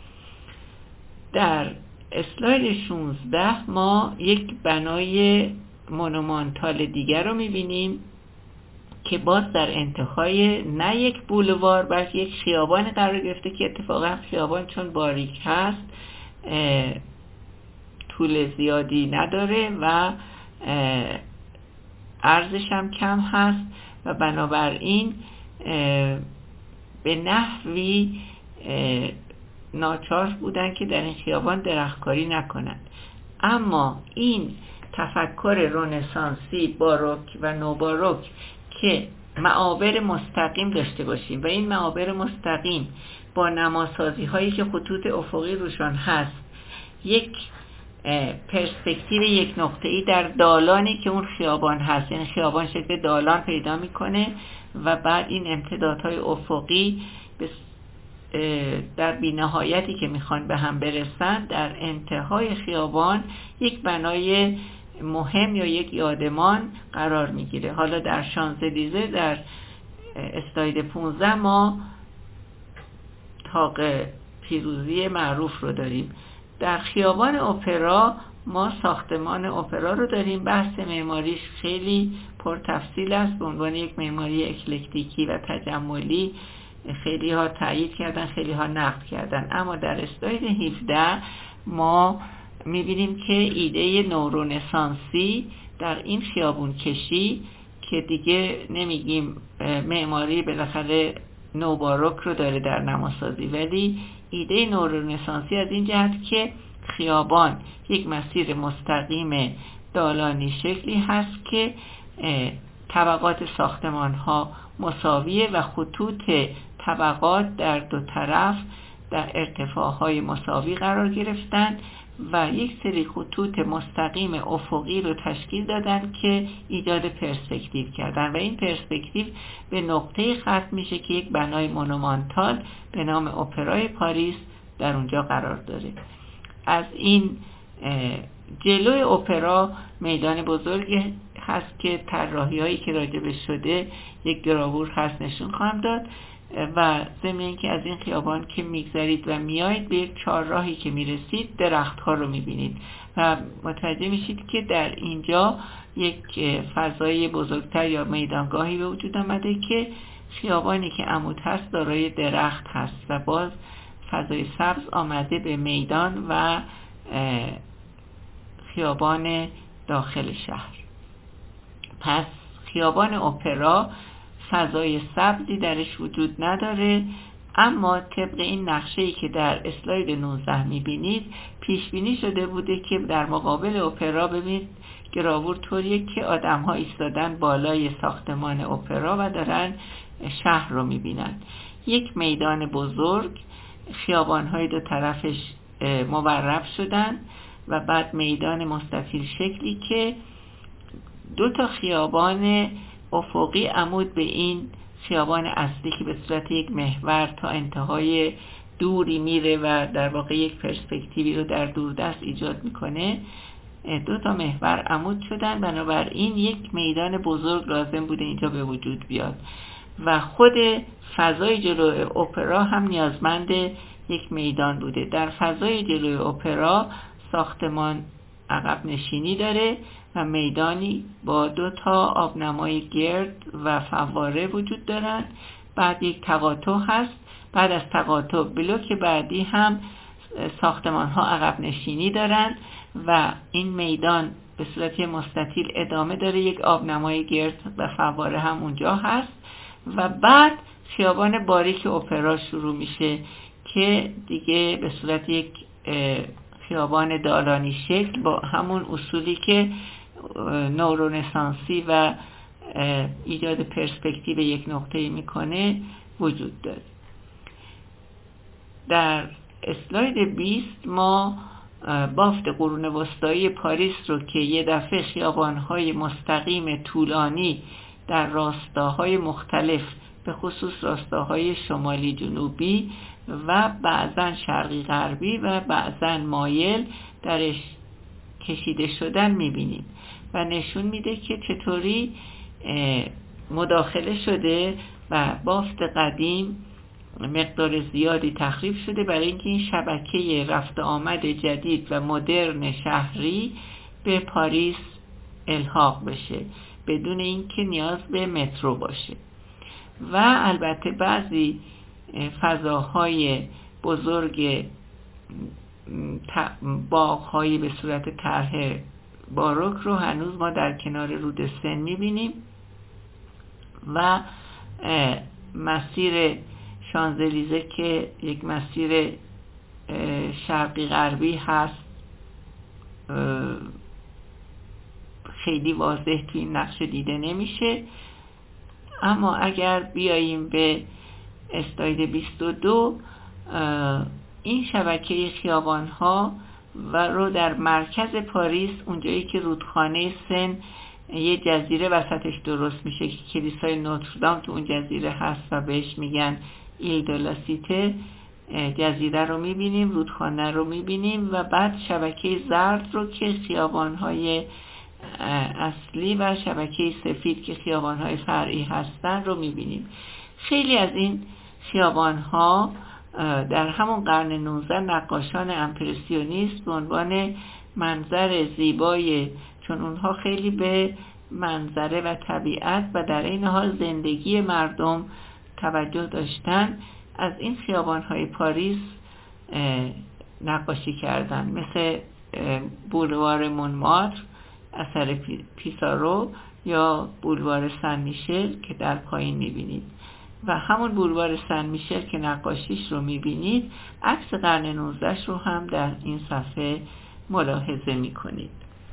A: در اسلاید 16 ما یک بنای مونومانتال دیگر رو می‌بینیم که باز در انتهای نه یک بولوار بلکه یک خیابان قرار گرفته که اتفاقا خیابان چون باریک هست طول زیادی نداره و عرضش هم کم هست و بنابراین به نحوی ناچار بودن که در این خیابان درختکاری نکنند. اما این تفکر رنسانسی باروک و نوباروک که معابر مستقیم داشته باشیم و این معابر مستقیم با نماسازی هایی که خطوط افقی روشان هست یک پرسپکتیو یک نقطه‌ای در دالانی که اون خیابان هست، یعنی خیابان شکل دالان پیدا میکنه و بعد این امتدادهای افقی در بی‌نهایتی که میخوان به هم برسن در انتهای خیابان یک بنای مهم یا یک یادمان قرار میگیره. حالا در شانزلیزه در اسلاید 15 ما طاق پیروزی معروف رو داریم. در خیابان اپرا ما ساختمان اپرا رو داریم. بحث معماریش خیلی پرتفصیل است به عنوان یک معماری اکلکتیکی و تجملی. خیلی ها تایید کردن، خیلی ها نقد کردن. اما در اسلاید 17 ما میبینیم که ایده نورونسانسی در این خیابون کشی که دیگه نمیگیم معماری بالاخره نوباروک رو داره در نماسازی، ولی ایده نورونسانسی از این جهت که خیابان یک مسیر مستقیم دالانی شکلی هست که طبقات ساختمان ها مساویه و خطوط طبقات در دو طرف در ارتفاعهای مساوی قرار گرفتن و یک سری خطوط مستقیم افقی رو تشکیل دادن که ایجاد پرسپکتیو کردن و این پرسپکتیو به نقطه ختم میشه که یک بنای مونومانتال به نام اپرای پاریس در اونجا قرار داره. از این جلوی اپرا میدان بزرگی هست که طراحی هایی که راجبش شده یک گراوور هست نشون خواهم داد و ضمن اینکه از این خیابان که میگذرید و میایید به یک چهارراهی که میرسید درخت ها رو میبینید و متوجه میشید که در اینجا یک فضای بزرگتر یا میدانگاهی به وجود آمده که خیابانی که عمود هست دارای درخت هست و باز فضای سبز آمده به میدان و خیابان داخل شهر. پس خیابان اپرا فضای سبزی درش وجود نداره، اما طبق این نقشه‌ای که در اسلاید 19 می‌بینید پیش بینی شده بوده که در مقابل اپرا ببینید گراوور طوریه که آدم‌ها ایستادن بالای ساختمان اپرا و دارن شهر رو میبینن. یک میدان بزرگ، خیابان‌های دو طرفش مورب شدن و بعد میدان مستطیل شکلی که دو تا خیابان افقی عمود به این خیابان اصلی که به صورت یک محور تا انتهای دوری میره و در واقع یک پرسپکتیوی رو در دوردست ایجاد میکنه، دو تا محور عمود شدن. بنابراین یک میدان بزرگ لازم بوده اینجا به وجود بیاد و خود فضای جلوی اپرا هم نیازمند یک میدان بوده. در فضای جلوی اپرا ساختمان عقب نشینی داره و میدانی با دو تا آبنمای گرد و فواره وجود دارن. بعد یک تقاطع هست. بعد از تقاطع بلوک بعدی هم ساختمان ها عقب نشینی دارن و این میدان به صورت مستطیل ادامه داره. یک آبنمای گرد و فواره هم اونجا هست و بعد خیابان باریک اپرا شروع میشه که دیگه به صورت یک خیابان دالانی شکل با همون اصولی که نورونسانسی و ایجاد پرسپکتیو یک نقطه‌ای میکنه وجود داره. در اسلاید 20 ما بافت قرون وسطایی پاریس رو که یه دفعه خیابان‌های مستقیم طولانی در راستاهای مختلف به خصوص راستاهای شمالی جنوبی و بعضن شرقی غربی و بعضن مایل درش کشیده شدن میبینیم و نشون میده که چطوری مداخله شده و بافت قدیم مقدار زیادی تخریب شده برای اینکه این شبکه رفت آمد جدید و مدرن شهری به پاریس الحاق بشه بدون اینکه نیاز به مترو باشه. و البته بعضی فضاهای بزرگ باغ‌های به صورت طرح باروک رو هنوز ما در کنار رود سن می‌بینیم و مسیر شانزلیزه که یک مسیر شرقی غربی هست خیلی واضح توی این نقشه دیده نمیشه. اما اگر بیاییم به اسلاید 22 این شبکه خیابان‌ها و رو در مرکز پاریس اونجایی که رودخانه سن یه جزیره وسطش درست میشه که کلیسای نوتردام تو اون جزیره هست و بهش میگن ایل دو لا سیته، جزیره رو میبینیم، رودخانه رو میبینیم و بعد شبکه زرد رو که خیابان‌های اصلی و شبکه سفید که خیابان‌های فرعی هستن رو میبینیم. خیلی از این خیابان‌ها در همون قرن 19 نقاشان امپرسیونیست به عنوان منظر زیبای، چون اونها خیلی به منظره و طبیعت و در این حال زندگی مردم توجه داشتن، از این خیابان‌های پاریس نقاشی کردن، مثل بولوار مونمارتر اثر پیسارو یا بولوار سن میشل که در پایین میبینید و همون بولوار سن میشل که نقاشیش رو میبینید عکس قرن 19 رو هم در این صفحه ملاحظه میکنید.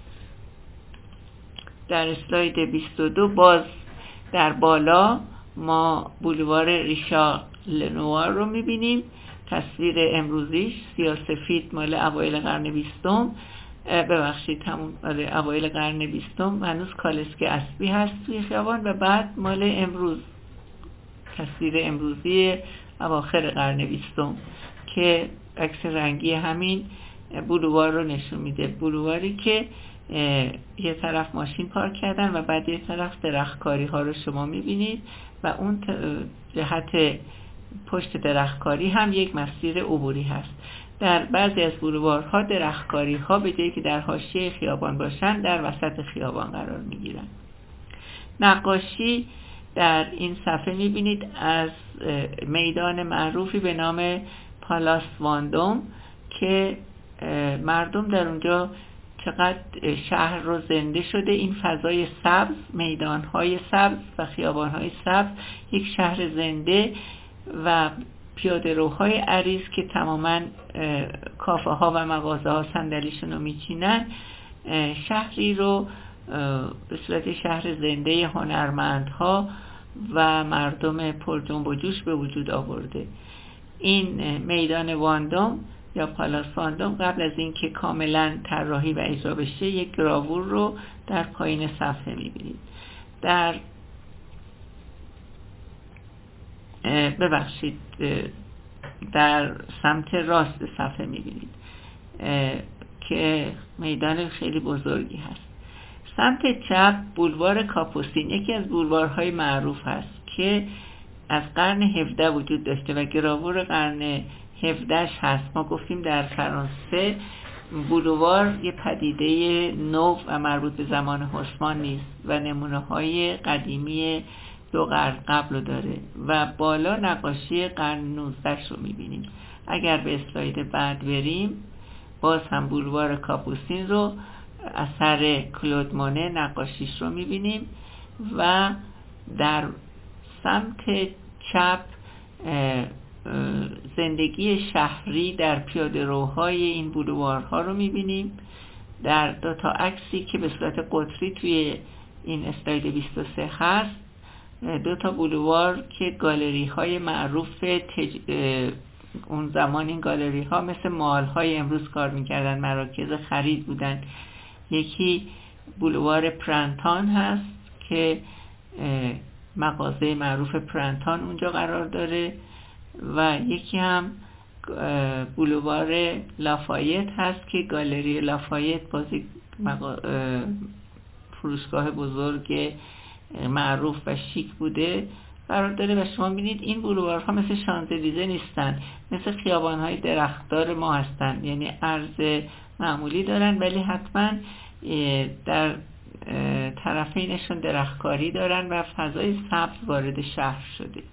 A: در اسلاید 22 باز در بالا ما بولوار ریشارد لنوار رو میبینیم، تصویر امروزیش سیاه‌سفید مال اوایل قرن 20م، ببخشید همون اوایل قرن 20م هنوز کالسکه اسبی هست توی خیابان و بعد مال امروز تصویر امروزی اواخر قرن 20م که عکس رنگی همین بولوار رو نشون میده. بولواری که یه طرف ماشین پارک کردن و بعد یه طرف درختکاری ها رو شما میبینید و اون جهت پشت درختکاری هم یک مسیر عبوری هست. در بعضی از بولوارها درختکاری ها به جایی که در حاشیه خیابان باشن در وسط خیابان قرار میگیرن. نقاشی در این صفحه میبینید از میدان معروفی به نام پالاس واندوم که مردم در اونجا چقدر شهر رو زنده شده، این فضای سبز، میدانهای سبز و خیابانهای سبز، یک شهر زنده و پیاده روهای عریض که تماما کافه ها و مغازه ها صندلیشون رو میچینن، شهری رو به صورت شهر زنده هنرمندها و مردم پر جنب و جوش به وجود آورده. این میدان واندوم یا پالاس واندوم قبل از اینکه کاملا طراحی و اجرا بشه یک گراوور رو در پایین صفحه می‌بینید. در سمت راست صفحه می‌بینید که میدان خیلی بزرگی هست. سمت چپ بولوار کاپوسین یکی از بولوارهای معروف هست که از قرن 17 وجود داشته و گراوور قرن 17 هست. ما گفتیم در فرانسه بولوار یه پدیده نو و مربوط به زمان عثمان نیست و نمونه‌های قدیمی 2 قرن قبل رو داره و بالا نقاشی قرن 19 رو می‌بینیم. اگر به اسلاید بعد بریم باز هم بولوار کاپوسین رو اثر کلود مونه نقاشیش رو می‌بینیم و در سمت چپ زندگی شهری در پیاده‌روهای این بولوارها رو می‌بینیم. در 2 تا عکسی که به صورت قطری توی این اسلاید 23 هست 2 تا بولوار که گالری های معروف اون زمان این گالری ها مثل مال های امروز کار میکردن، مراکز خرید بودن. یکی بولوار پرنتان هست که مغازه معروف پرنتان اونجا قرار داره و یکی هم بولوار لافایت هست که گالری لافایت بازی فروشگاه بزرگ معروف و شیک بوده قرار داره و شما ببینید این بولوارها مثل شانزلیزه نیستن، مثل خیابان‌های درختدار ما هستن، یعنی عرض معمولی دارن ولی حتما در طرفینشون درختکاری دارن و فضای سبز وارد شهر شده.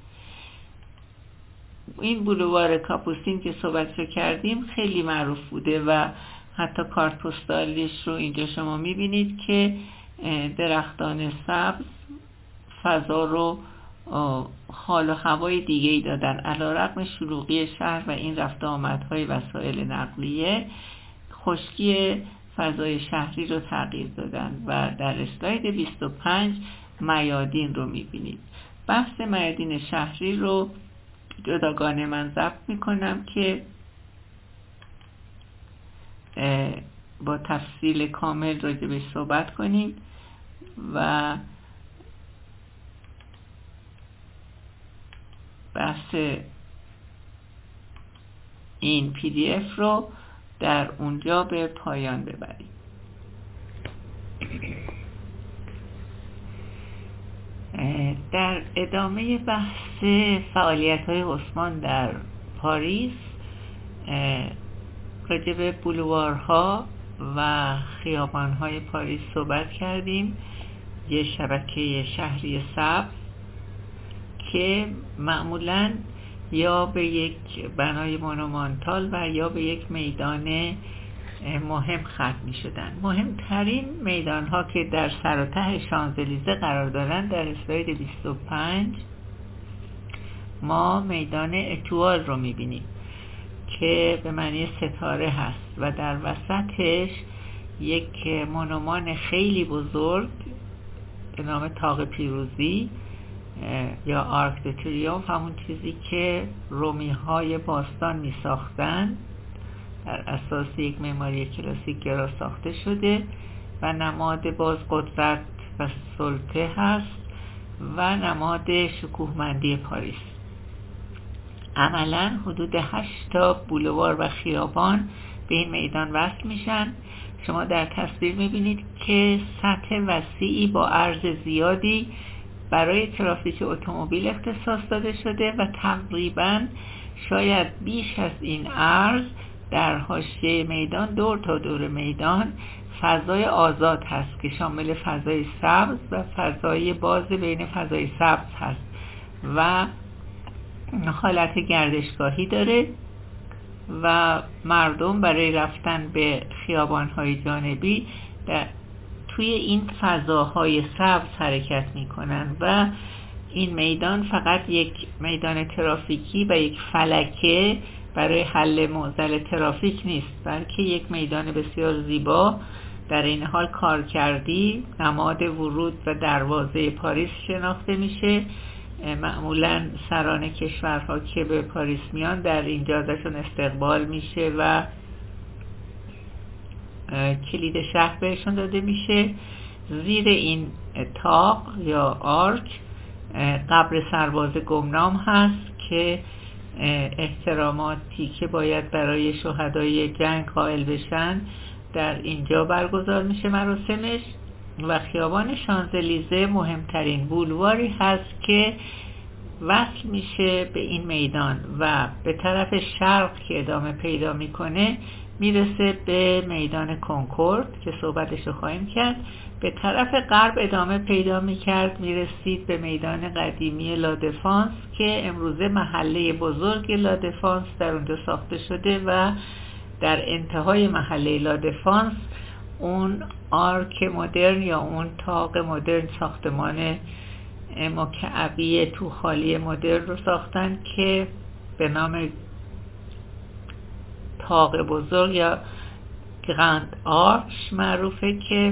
A: این بولوار کاپوسین که صحبتشو کردیم خیلی معروف بوده و حتی کارت پستالیش رو اینجا شما میبینید که درختان سبز فضا رو حال و هوای دیگه‌ای دادن. علیرغم شلوغی شهر و این رفت آمدهای وسایل نقلیه خشکی فضای شهری رو تغییر دادن و در اسلاید 25 میادین رو میبینید. بحث میادین شهری رو جداگانه من ضبط میکنم که با تفصیل کامل راجع بهش صحبت کنیم و بحث این PDF رو در اونجا به پایان ببریم. در ادامه بحث فعالیت‌های عثمان در پاریس راجع به بولوارها و خیابان‌های پاریس صحبت کردیم. یه شبکه شهری سبز که معمولاً یا به یک بنای مونومانتال و یا به یک میدان مهم ختم می شدن. مهمترین میدان ها که در سر و ته شانزلیزه قرار دارن در اسلاید 25 ما میدان اتوال رو می بینیم که به معنی ستاره هست و در وسطش یک مونومان خیلی بزرگ به نام طاق پیروزی یا آرک د تریومف، همون چیزی که رومی های باستان می ساختن، در اساس یک معماری کلاسیک گرا ساخته شده و نماد باز قدرت و سلطه هست و نماد شکوهمندی پاریس. عملا حدود 8 تا بولوار و خیابان به این میدان وصل میشن. شما در تصویر میبینید که سطح وسیعی با عرض زیادی برای ترافیک اتومبیل اختصاص داده شده و تقریبا شاید بیش از این عرض در حاشیه میدان دور تا دور میدان فضای آزاد هست که شامل فضای سبز و فضای باز بین فضای سبز هست و حالت گردشگاهی داره و مردم برای رفتن به خیابان‌های جانبی توی این فضاهای سبز حرکت میکنن و این میدان فقط یک میدان ترافیکی و یک فلکه برای حل معضل ترافیک نیست، بلکه یک میدان بسیار زیبا در این حال کارکردی نماد ورود و دروازه پاریس شناخته میشه. معمولا سران کشورها که به پاریس میان در اینجا ازشون استقبال میشه و کلید شهر بهشون داده میشه. زیر این طاق یا آرک قبر سرباز گمنام هست که احتراماتی که باید برای شهدای جنگ قائل بشن در اینجا برگزار میشه مراسمش. و خیابان شانزلیزه مهمترین بولواری هست که وصل میشه به این میدان و به طرف شرق که ادامه پیدا میکنه میرسه به میدان کنکورد که صحبتشو خواهیم کرد. به طرف غرب ادامه پیدا میکرد میرسید به میدان قدیمی لادفانس که امروزه محله بزرگ لادفانس در اونجا ساخته شده و در انتهای محله لادفانس اون آرک مدرن یا اون طاق مدرن، ساختمان مکعبی توخالی مدرن رو ساختن که به نام طاق بزرگ یا گراند آرچ معروفه، که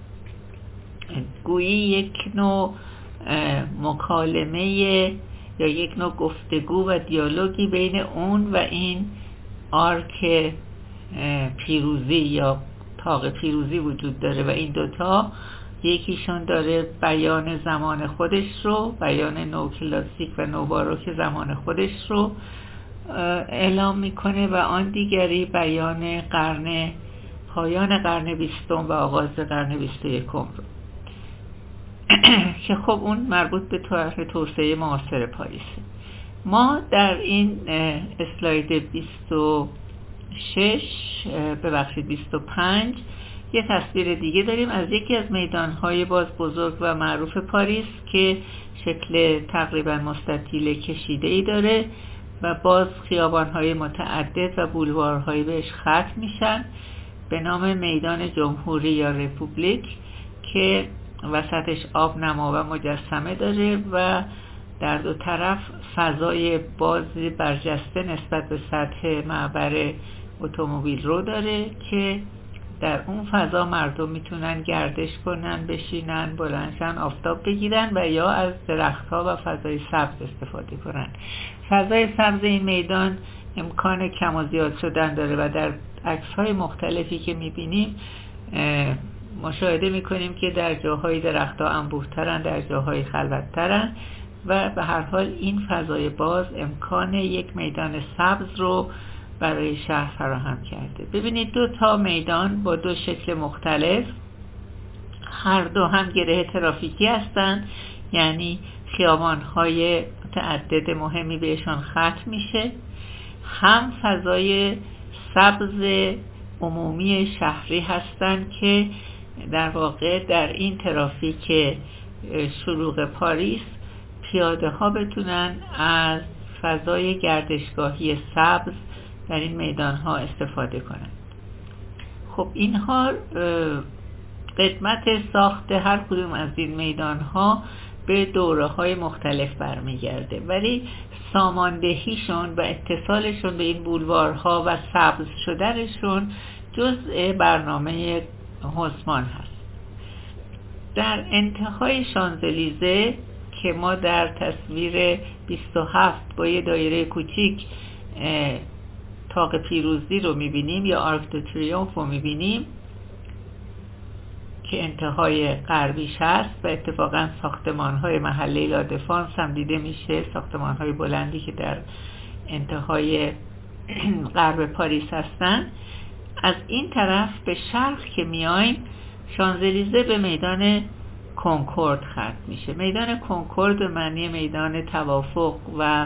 A: گویی یک نوع مکالمه یا یک نوع گفتگو و دیالوگی بین اون و این آرک پیروزی یا طاق پیروزی وجود داره و این دوتا یکیشون داره بیان زمان خودش رو، بیان نوکلاسیک و نوباروک زمان خودش رو اعلام میکنه و آن دیگری بیان پایان قرن 20 و آغاز قرن 21 رو که خب اون مربوط به طرح توسعه معاصر پاریس. ما در این اسلاید 25 یه تصویر دیگه داریم از یکی از میدانهای باز بزرگ و معروف پاریس که شکل تقریبا مستطیل کشیده‌ای داره و باز خیابان‌های متعدد و بولوارهای بهش ختم میشن به نام میدان جمهوری یا رپوبلیک که وسطش آب نما و مجسمه داره و در دو طرف فضای باز برجسته نسبت به سطح معبر اتومبیل رو داره که در اون فضا مردم میتونن گردش کنن، بشینن، بلندشن، آفتاب بگیرن و یا از درختها و فضای سبز استفاده کنن. فضای سبز این میدان امکان کم و زیاد شدن داره و در عکس‌های مختلفی که میبینیم مشاهده میکنیم که در جاهای درختها انبوه‌ترن، در جاهای خلوت‌ترن و به هر حال این فضای باز امکان یک میدان سبز رو برای شهر فراهم کرده. ببینید دو تا میدان با دو شکل مختلف، هر دو هم گره ترافیکی هستند، یعنی خیابان‌های متعدد مهمی بهشان ختم میشه، هم فضای سبز عمومی شهری هستند که در واقع در این ترافیک شلوغ پاریس پیاده ها بتونن از فضای گردشگاهی سبز در این میدان ها استفاده کنند. خب اینها قدمت ساخت هر کدوم از این میدان ها به دوره های مختلف برمیگرده، ولی ساماندهیشون و اتصالشون به این بولوارها و سبز شدنشون جزء برنامه هوسمان هست. در انتهای شانزلیزه که ما در تصویر 27 با یه دایره کوچیک طاق پیروزی رو میبینیم یا آرک دو تریومف رو میبینیم که انتهای غربیش هست و اتفاقا ساختمان‌های محله لادفانس هم دیده میشه، ساختمان‌های بلندی که در انتهای غرب پاریس هستن. از این طرف به شرق که میایم شانزلیزه به میدان کنکورد ختم میشه. میدان کنکورد به معنی میدان توافق و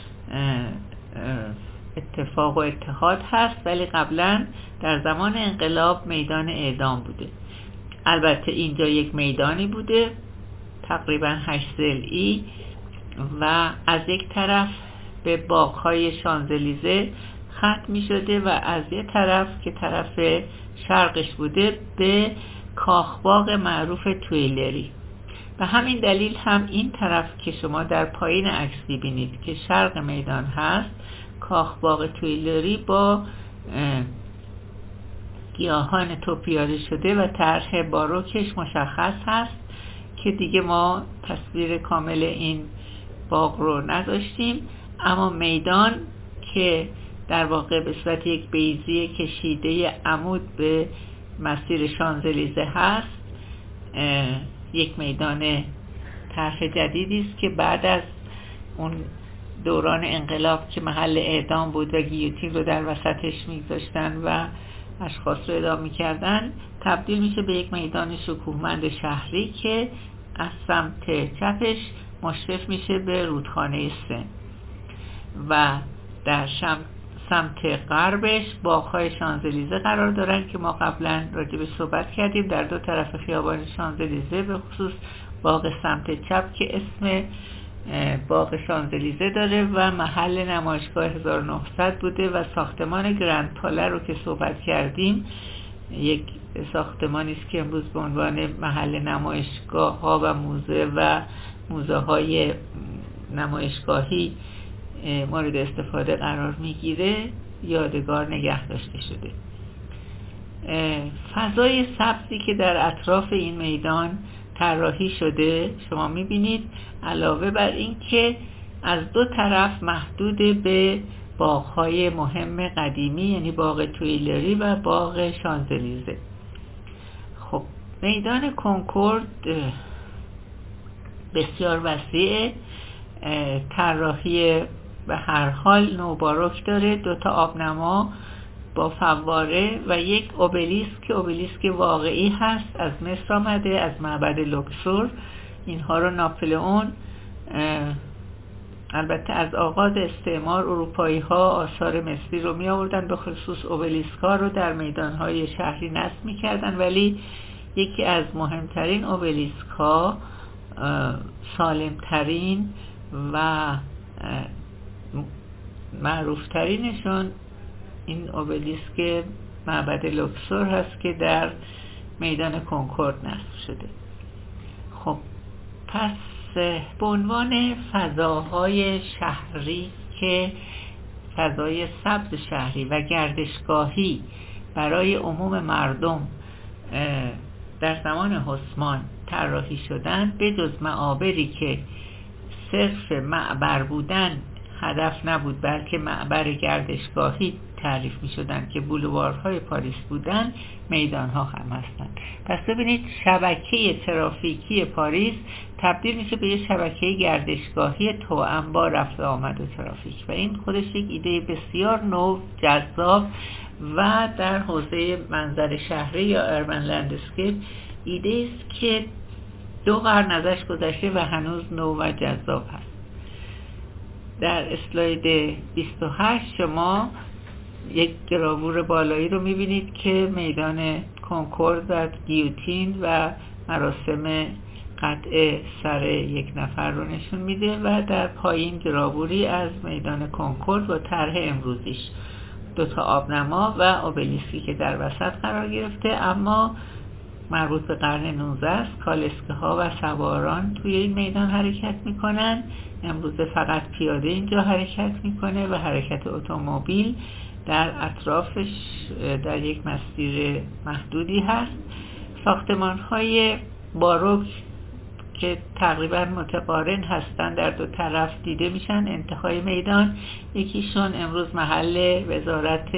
A: اتفاق و اتحاد هست، ولی قبلا در زمان انقلاب میدان اعدام بوده. البته اینجا یک میدانی بوده تقریبا 8 ضلعی و از یک طرف به باغ‌های شانزلیزه ختم می شده و از یک طرف که طرف شرقش بوده به کاخباغ معروف تویلری. و همین دلیل هم این طرف که شما در پایین عکس ببینید که شرق میدان هست، کاخباغ تویلری با گیاهان توپیاری شده و طرح باروکش مشخص هست که دیگه ما تصویر کامل این باغ رو نداشتیم، اما میدان که در واقع به صورت یک بیضه کشیده عمود به مسیر شانزلیزه هست، یک میدان طرح جدیدی است که بعد از اون دوران انقلاب که محل اعدام بود و گیوتین رو در وسطش می‌گذاشتن و اشخاص رو اعدام می‌کردن، تبدیل میشه به یک میدان شکوهمند شهری که از سمت چپش مشرف میشه به رودخانه سن و در سمت غربش باغ‌های شانزلیزه قرار دارن که ما قبلا راجبش صحبت کردیم. در دو طرف خیابان شانزلیزه، به خصوص باغ سمت چپ که اسم باغ شانزلیزه داره و محل نمایشگاه 1900 بوده و ساختمان گرند پاله رو که صحبت کردیم، یک ساختمانی است که امروز به عنوان محل نمایشگاه ها و موزه های نمایشگاهی مورد استفاده قرار میگیره، یادگار نگه داشته شده. فضای سبزی که در اطراف این میدان طراحی شده شما میبینید، علاوه بر این که از دو طرف محدود به باغ‌های مهم قدیمی، یعنی باغ تویلری و باغ شانزلیزه. خب میدان کنکورد بسیار وسیع، طراحی به هر حال نوباروک داره، 2 تا آبنما با فواره و یک اوبلیسک واقعی هست، از مصر آمده، از معبد لوکسور. اینها رو ناپلئون البته از آغاز استعمار اروپایی ها آثار مصری رو می آوردن، به خصوص اوبلیسک ها رو در میدان های شهری نصب می کردن، ولی یکی از مهمترین اوبلیسک ها، سالمترین و معروفترینشون این اوبلیسک معبد لوکسور هست که در میدان کنکورد نصب شده. خب پس به عنوان فضاهای شهری که فضای سبز شهری و گردشگاهی برای عموم مردم در زمان عثمان طراحی شدن، به جز معابری که صرف معبر بودن هدف نبود، بلکه معبر گردشگاهی تعریف می شدن که بولوارهای پاریس بودن، میدان ها هم هستن. پس ببینید شبکه ترافیکی پاریس تبدیل میشه به یه شبکه گردشگاهی توأم با رفت آمد و ترافیک و این خودش یک ایده بسیار نو، جذاب و در حوزه منظر شهری یا اربن لندسکیپ ایده است که 2 قرن ازش گذشته و هنوز نو و جذاب هست. در اسلاید 28 شما یک گراوور بالایی رو میبینید که میدان کنکورد و گیوتین و مراسم قطع سر یک نفر رو نشون میده و در پایین گراووری از میدان کنکورد با طرح امروزیش، 2 تا آبنما و اوبلیسکی که در وسط قرار گرفته، اما مربوط به قرن 19 است. کالسکه ها و سواران توی این میدان حرکت میکنن. امروز فقط پیاده اینجا حرکت میکنه و حرکت اتومبیل در اطرافش در یک مسیر محدودی هست. ساختمان های باروک که تقریبا متقارن هستن در 2 طرف دیده میشن انتهای میدان. یکیشون امروز محل وزارت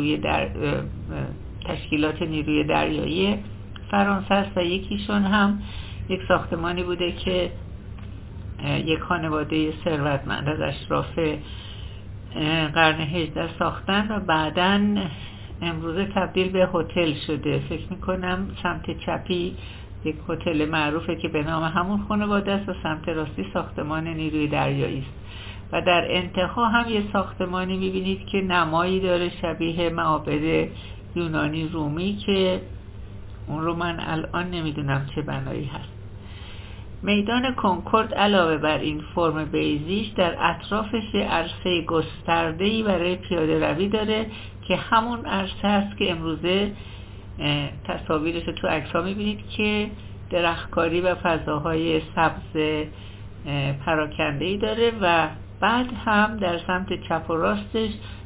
A: تشکیلات نیروی دریایی فرانسه است و یکیشون هم یک ساختمانی بوده که یک خانواده ثروتمند از اشراف قرن 18 ساختن و بعداً امروزه تبدیل به هتل شده. فکر میکنم سمت چپی یک هتل معروفه که به نام همون خانواده است و سمت راستی ساختمان نیروی دریایی است و در انتها هم یه ساختمانی میبینید که نمایی داره شبیه معابد یونانی رومی که اون رو من الان نمیدونم چه بنایی هست. میدان کنکورد علاوه بر این فرم بیضیش در اطرافش عرصه گسترده‌ای برای پیاده روی داره که همون عرصه است که امروزه تصاویرش رو تو عکس‌ها می‌بینید که درختکاری و فضاهای سبز پراکنده‌ای داره و بعد هم در سمت چپ و راستش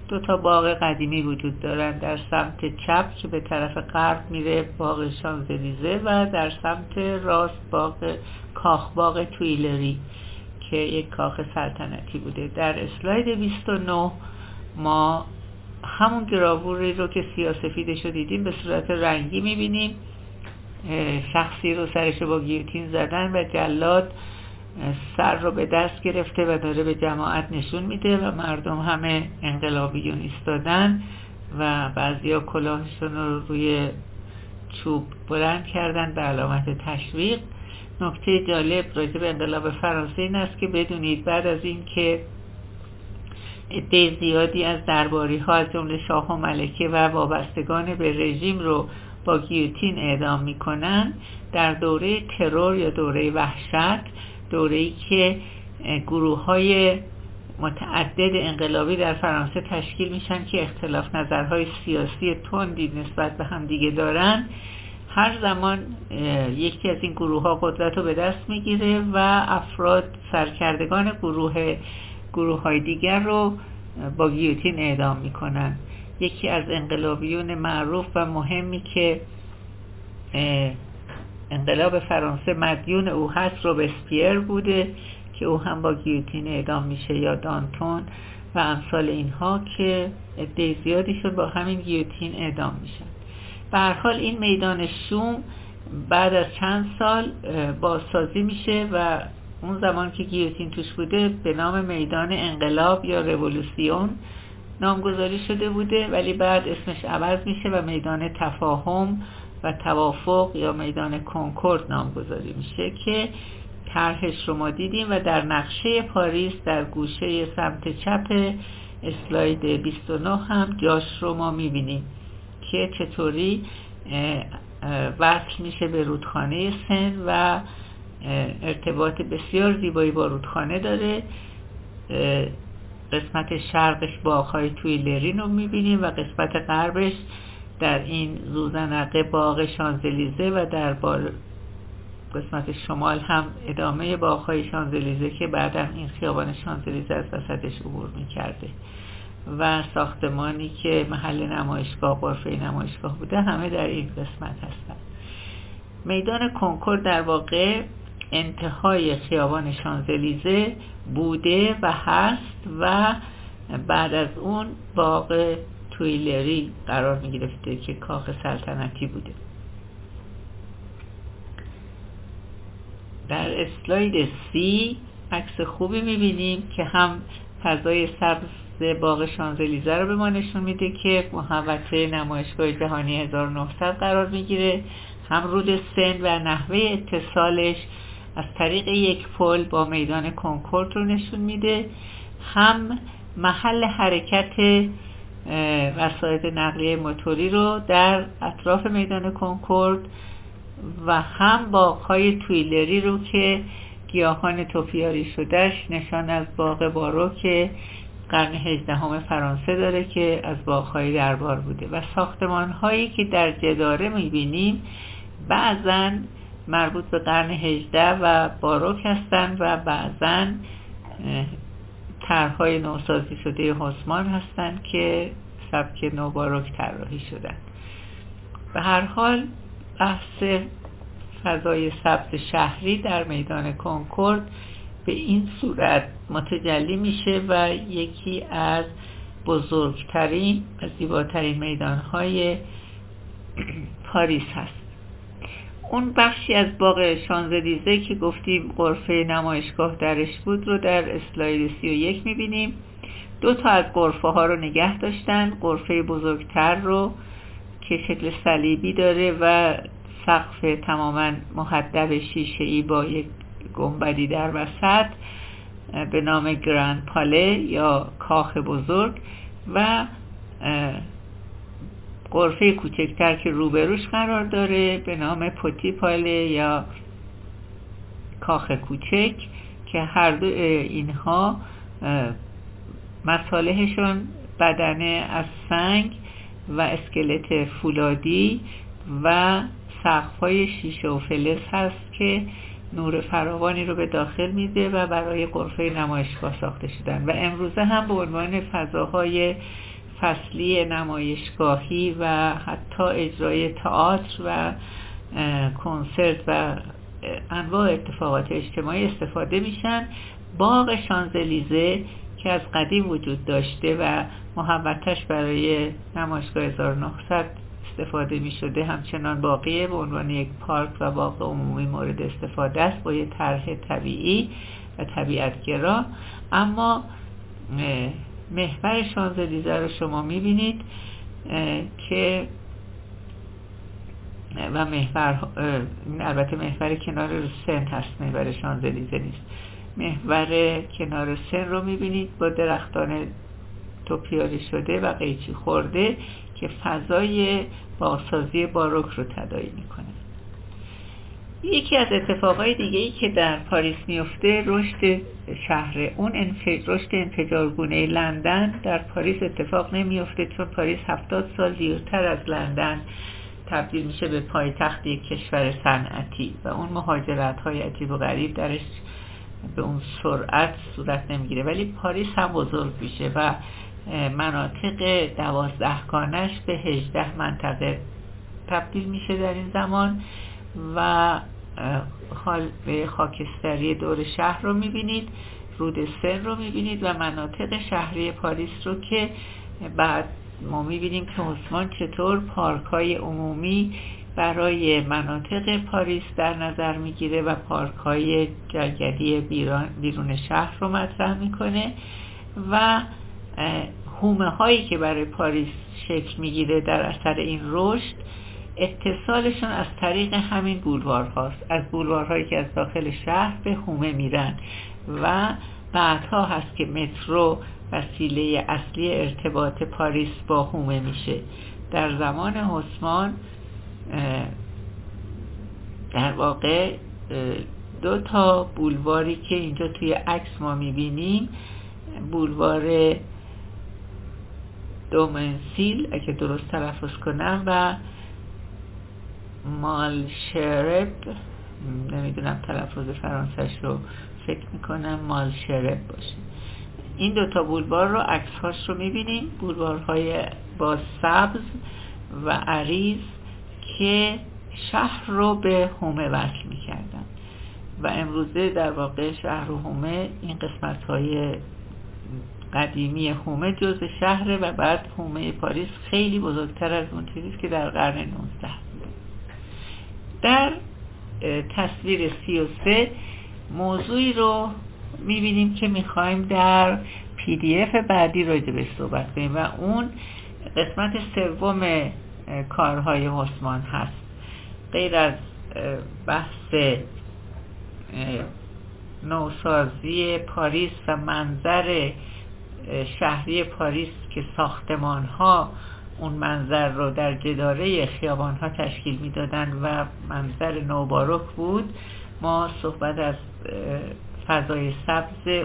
A: دو تا باغ قدیمی وجود دارن، در سمت چپ که به طرف غرب میره باغ شانزلیزه و در سمت راست کاخ باغ تویلری که یک کاخ سلطنتی بوده. در اسلاید 29 ما همون گراوری رو که سیاه‌سفیدش رو دیدیم به صورت رنگی میبینیم. شخصی رو سرش با گیوتین زدن و جلاد سر رو به دست گرفته و داره به جماعت نشون میده و مردم همه انقلابیون ایستادن و بعضیا کلاهشون رو روی چوب بلند کردن به علامت تشویق. نکته جالب راجع به انقلاب فرانسه این است که بدونید بعد از این که عده زیادی از درباری ها از جمله شاه و ملکه و وابستگان به رژیم رو با گیوتین اعدام میکنن، در دوره ترور یا دوره وحشت، دوره‌ای که گروه‌های متعدد انقلابی در فرانسه تشکیل میشن که اختلاف نظرهای سیاسی تندی نسبت به هم دیگه دارن، هر زمان یکی از این گروه‌ها قدرت رو به دست میگیره و افراد سرکردگان گروه‌های دیگر رو با گیوتین اعدام میکنن. یکی از انقلابیون معروف و مهمی که انقلاب فرانسه مدیون او هست روبسپیر بوده که او هم با گیوتین اعدام میشه، یا دانتون و امثال اینها که عده زیادیشون با همین گیوتین اعدام میشن. به هر حال این میدان شوم بعد از چند سال بازسازی میشه و اون زمان که گیوتین توش بوده به نام میدان انقلاب یا رولوسیون نامگذاری شده بوده، ولی بعد اسمش عوض میشه و میدان تفاهم و توافق یا میدان کنکورد نامگذاری میشه که طرحش رو ما دیدیم و در نقشه پاریس در گوشه سمت چپ اسلاید 29 هم جاش رو ما میبینیم که چطوری وصل میشه به رودخانه سن و ارتباط بسیار زیبایی با رودخانه داره. قسمت شرقش باغ‌های تویلرین رو میبینیم و قسمت غربش در این زوزنقه باغ شانزلیزه و در قسمت شمال هم ادامه باغ‌های شانزلیزه که بعداً این خیابان شانزلیزه از وسطش عبور میکرده و ساختمانی که محل نمایشگاه، غرفه نمایشگاه بوده، همه در این قسمت هستن. میدان کنکورد در واقع انتهای خیابان شانزلیزه بوده و هست و بعد از اون باغ تویلری قرار می گرفته که کاخ سلطنتی بوده. در اسلاید 30 عکس خوبی می بینیم که هم فضای سبز باغ شانزلیزه رو به ما نشون میده که محوطه نمایشگاه جهانی 1900 قرار میگیره، هم رود سن و نحوه اتصالش از طریق یک پل با میدان کنکورد رو نشون میده، هم محل حرکت وسایل نقلیه موتوری رو در اطراف میدان کنکورد و هم باغ‌های تویلری رو که گیاهان توپیاری شدهش نشان از باغ باروک قرن 18 فرانسه داره که از باغ‌های دربار بوده و ساختمان‌هایی که در جداره می‌بینیم بعضاً مربوط به قرن 18 و باروک هستند و بعضاً طرح‌های نوسازی شده هوسمان هستند که سبک نو باروک طراحی شدن. به هر حال بحث فضای سبز شهری در میدان کنکورد به این صورت متجلی میشه و یکی از بزرگترین و زیباترین میدانهای پاریس هست. اون بخشی از باغ شانزلیزه که گفتیم غرفه نمایشگاه درش بود رو در اسلاید 31 میبینیم. دو تا از غرفه ها رو نگه داشتن، غرفه بزرگتر رو که شکل صلیبی داره و سقف تماما محدب شیشه‌ای با یک گنبدی در وسط به نام گراند پاله یا کاخ بزرگ و غرفه کوچکتر که روبروش قرار داره به نام پوتی پاله یا کاخ کوچک که هر دو اینها مصالحشون بدنه از سنگ و اسکلت فولادی و سقف‌های شیشه و فلز هست که نور فراوانی رو به داخل میده و برای غرفه نمایشگاه ساخته شدن و امروزه هم به عنوان فضاهای فصلی نمایشگاهی و حتی اجرای تئاتر و کنسرت و انواع اتفاقات اجتماعی استفاده میشن. باغ شانزلیزه که از قدیم وجود داشته و محوطش برای نمایشگاه 1900 استفاده می شده همچنان باقیه، به عنوان یک پارک و باغ عمومی مورد استفاده است با یک طرح طبیعی و طبیعتگرا. اما محور شانزلیزه رو شما می بینید که و البته محور کنار سن هست، محور شانزلیزه نیست. محور کنار سن رو میبینید با درختان توپیالی شده و قیچی خورده که فضای باغسازی باروک رو تداعی میکنه. یکی از اتفاقای دیگه‌ای که در پاریس میفته رشد شهر. اون رشد انفجارگونه لندن در پاریس اتفاق نمیفته، چون پاریس 70 سال دیرتر از لندن تبدیل میشه به پایتخت یک کشور صنعتی و اون مهاجرت‌های عجیب و غریب درش به اون سرعت صورت نمیگیره، ولی پاریس هم بزرگ میشه و مناطق 12 گانش به 18 منطقه تبدیل میشه در این زمان و به خاکستری دور شهر رو میبینید، رود سن رو میبینید و مناطق شهری پاریس رو که بعد ما میبینیم که عثمان چطور پارک‌های عمومی برای مناطق پاریس در نظر میگیره و پارک‌های جلگلی بیرون شهر رو مطرح میکنه و حومه هایی که برای پاریس شکل میگیره در اثر این رشد اتصالشون از طریق همین بولوارهاست، از بولوارهایی که از داخل شهر به حومه میرن و بعدها هست که مترو وسیله اصلی ارتباط پاریس با حومه میشه. در زمان عثمان در واقع 2 تا بولواری که اینجا توی عکس ما میبینیم، بولوار دومنسیل اگه درست تلفظ کنم و مالشرب، نمیدونم تلفظ فرانسه‌اش رو، فکر میکنم مالشرب باشه. این 2 تا بولوار رو عکس‌هاش رو میبینیم، بولوارهای با سبز و عریض که شهر رو به حومه وصل میکردن و امروزه در واقع شهر و حومه این قسمت‌های قدیمی حومه جزء شهره و بعد حومه پاریس خیلی بزرگتر از اون چیزیست که در قرن 19 بود. در تصویر 33 موضوعی رو میبینیم که میخوایم در PDF بعدی راجع بهش صحبت کنیم و اون قسمت سوم کارهای عثمان هست. غیر از بحث نوسازی پاریس و منظر شهری پاریس که ساختمان‌ها اون منظر رو در جداره خیابان‌ها تشکیل میدادن و منظر نوباروک بود، ما صحبت از فضای سبز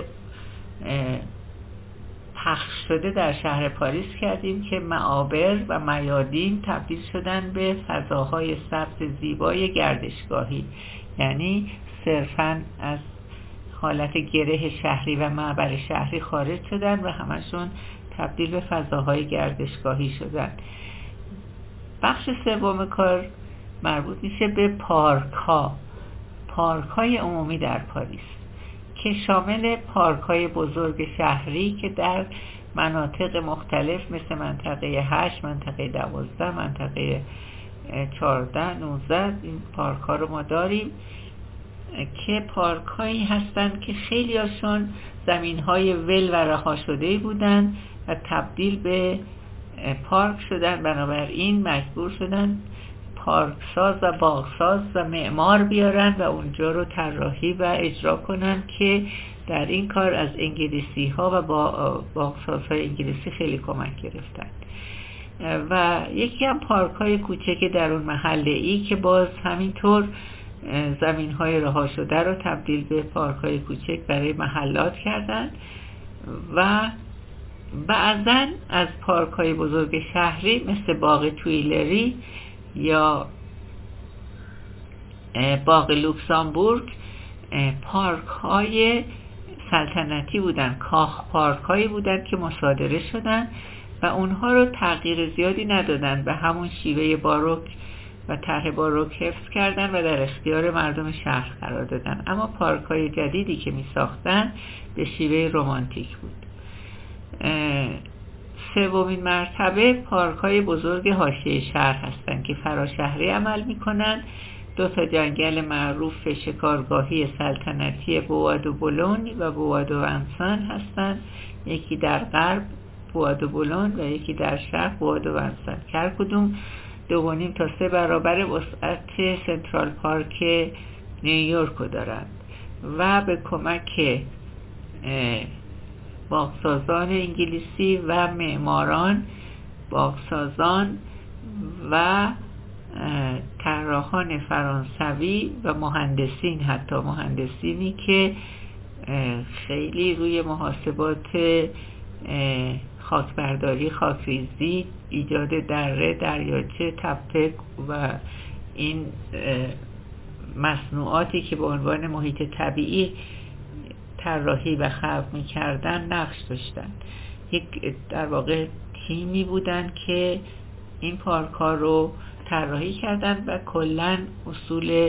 A: پخش شده در شهر پاریس کردیم که معابر و میادین تبدیل شدن به فضاهای سبز زیبای گردشگاهی، یعنی صرفاً از حالت گره شهری و معبر شهری خارج شدن و همشون تبدیل به فضاهای گردشگاهی شدن. بخش سوم کار مربوط میشه به پارک‌های عمومی در پاریس که شامل پارک‌های بزرگ شهری که در مناطق مختلف مثل منطقه 8، منطقه 12، منطقه 14، 19 این پارک‌ها رو ما داریم که پارک‌هایی هستند که خیلی هاشون زمین‌های ول و رها شده بودن و تبدیل به پارک شدن، بنابراین مجبور شدن پارکساز و باغساز و معمار بیارن و اونجا رو طراحی و اجرا کنن که در این کار از انگلیسی ها و باغسازهای انگلیسی خیلی کمک گرفتن. و یکی هم پارک های کوچک در اون محله ای که باز همینطور زمین های رها شده رو تبدیل به پارک های کوچک برای محلات کردن و بعضن از پارک های بزرگ شهری مثل باغ تویلری یا باغ لوکسامبورگ پارک های سلطنتی بودن، کاخ پارک هایی بودن که مصادره شدن و اونها رو تغییر زیادی ندادن، به همون شیوه باروک و طرح باروک حفظ کردن و در اختیار مردم شهر قرار دادن. اما پارک‌های جدیدی که می ساختن به شیوه رمانتیک بود. سومین مرتبه پارک‌های بزرگ حاشیه شهر هستند که فراشهری عمل می‌کنند. 2 جنگل معروف شکارگاهی سلطنتی بوآ دو بولون و بوآ دو ونسان هستند، یکی در غرب بوآ دو بولون و یکی در شرق بوآ دو ونسان که هر کدوم 2.5 تا 3 برابر وسعت سنترال پارک نیویورک رو دارند و به کمک باغسازان انگلیسی و معماران، باغسازان و طراحان فرانسوی و مهندسین، حتی مهندسینی که خیلی روی محاسبات خاکبرداری، خاکریزی، ایجاد دره، دریاچه، تپه و این مصنوعاتی که به عنوان محیط طبیعی طراحی و خلق می‌کردن نقش داشتن. یک در واقع تیمی بودن که این پارک‌ها رو طراحی کردن و کلاً اصول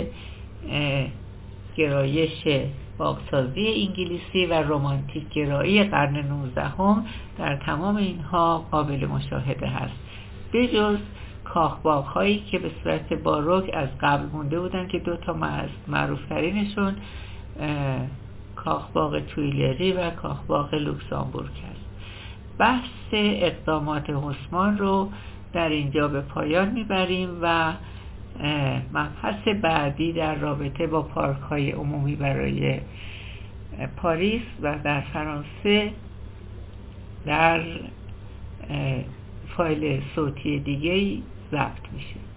A: گرایش باغسازی انگلیسی و رمانتیک گرایی قرن 19 در تمام اینها قابل مشاهده هست، به جز کاخباغ‌هایی که به صورت باروک از قبل مونده بودن که 2 تا معروف‌ترینشون کاخباغ تویلری و کاخباغ لوکزامبورگ است. بحث اقدامات هوسمان رو در اینجا به پایان میبریم و مبحث بعدی در رابطه با پارک‌های عمومی برای پاریس و در فرانسه در فایل صوتی دیگه‌ای ضبط میشه.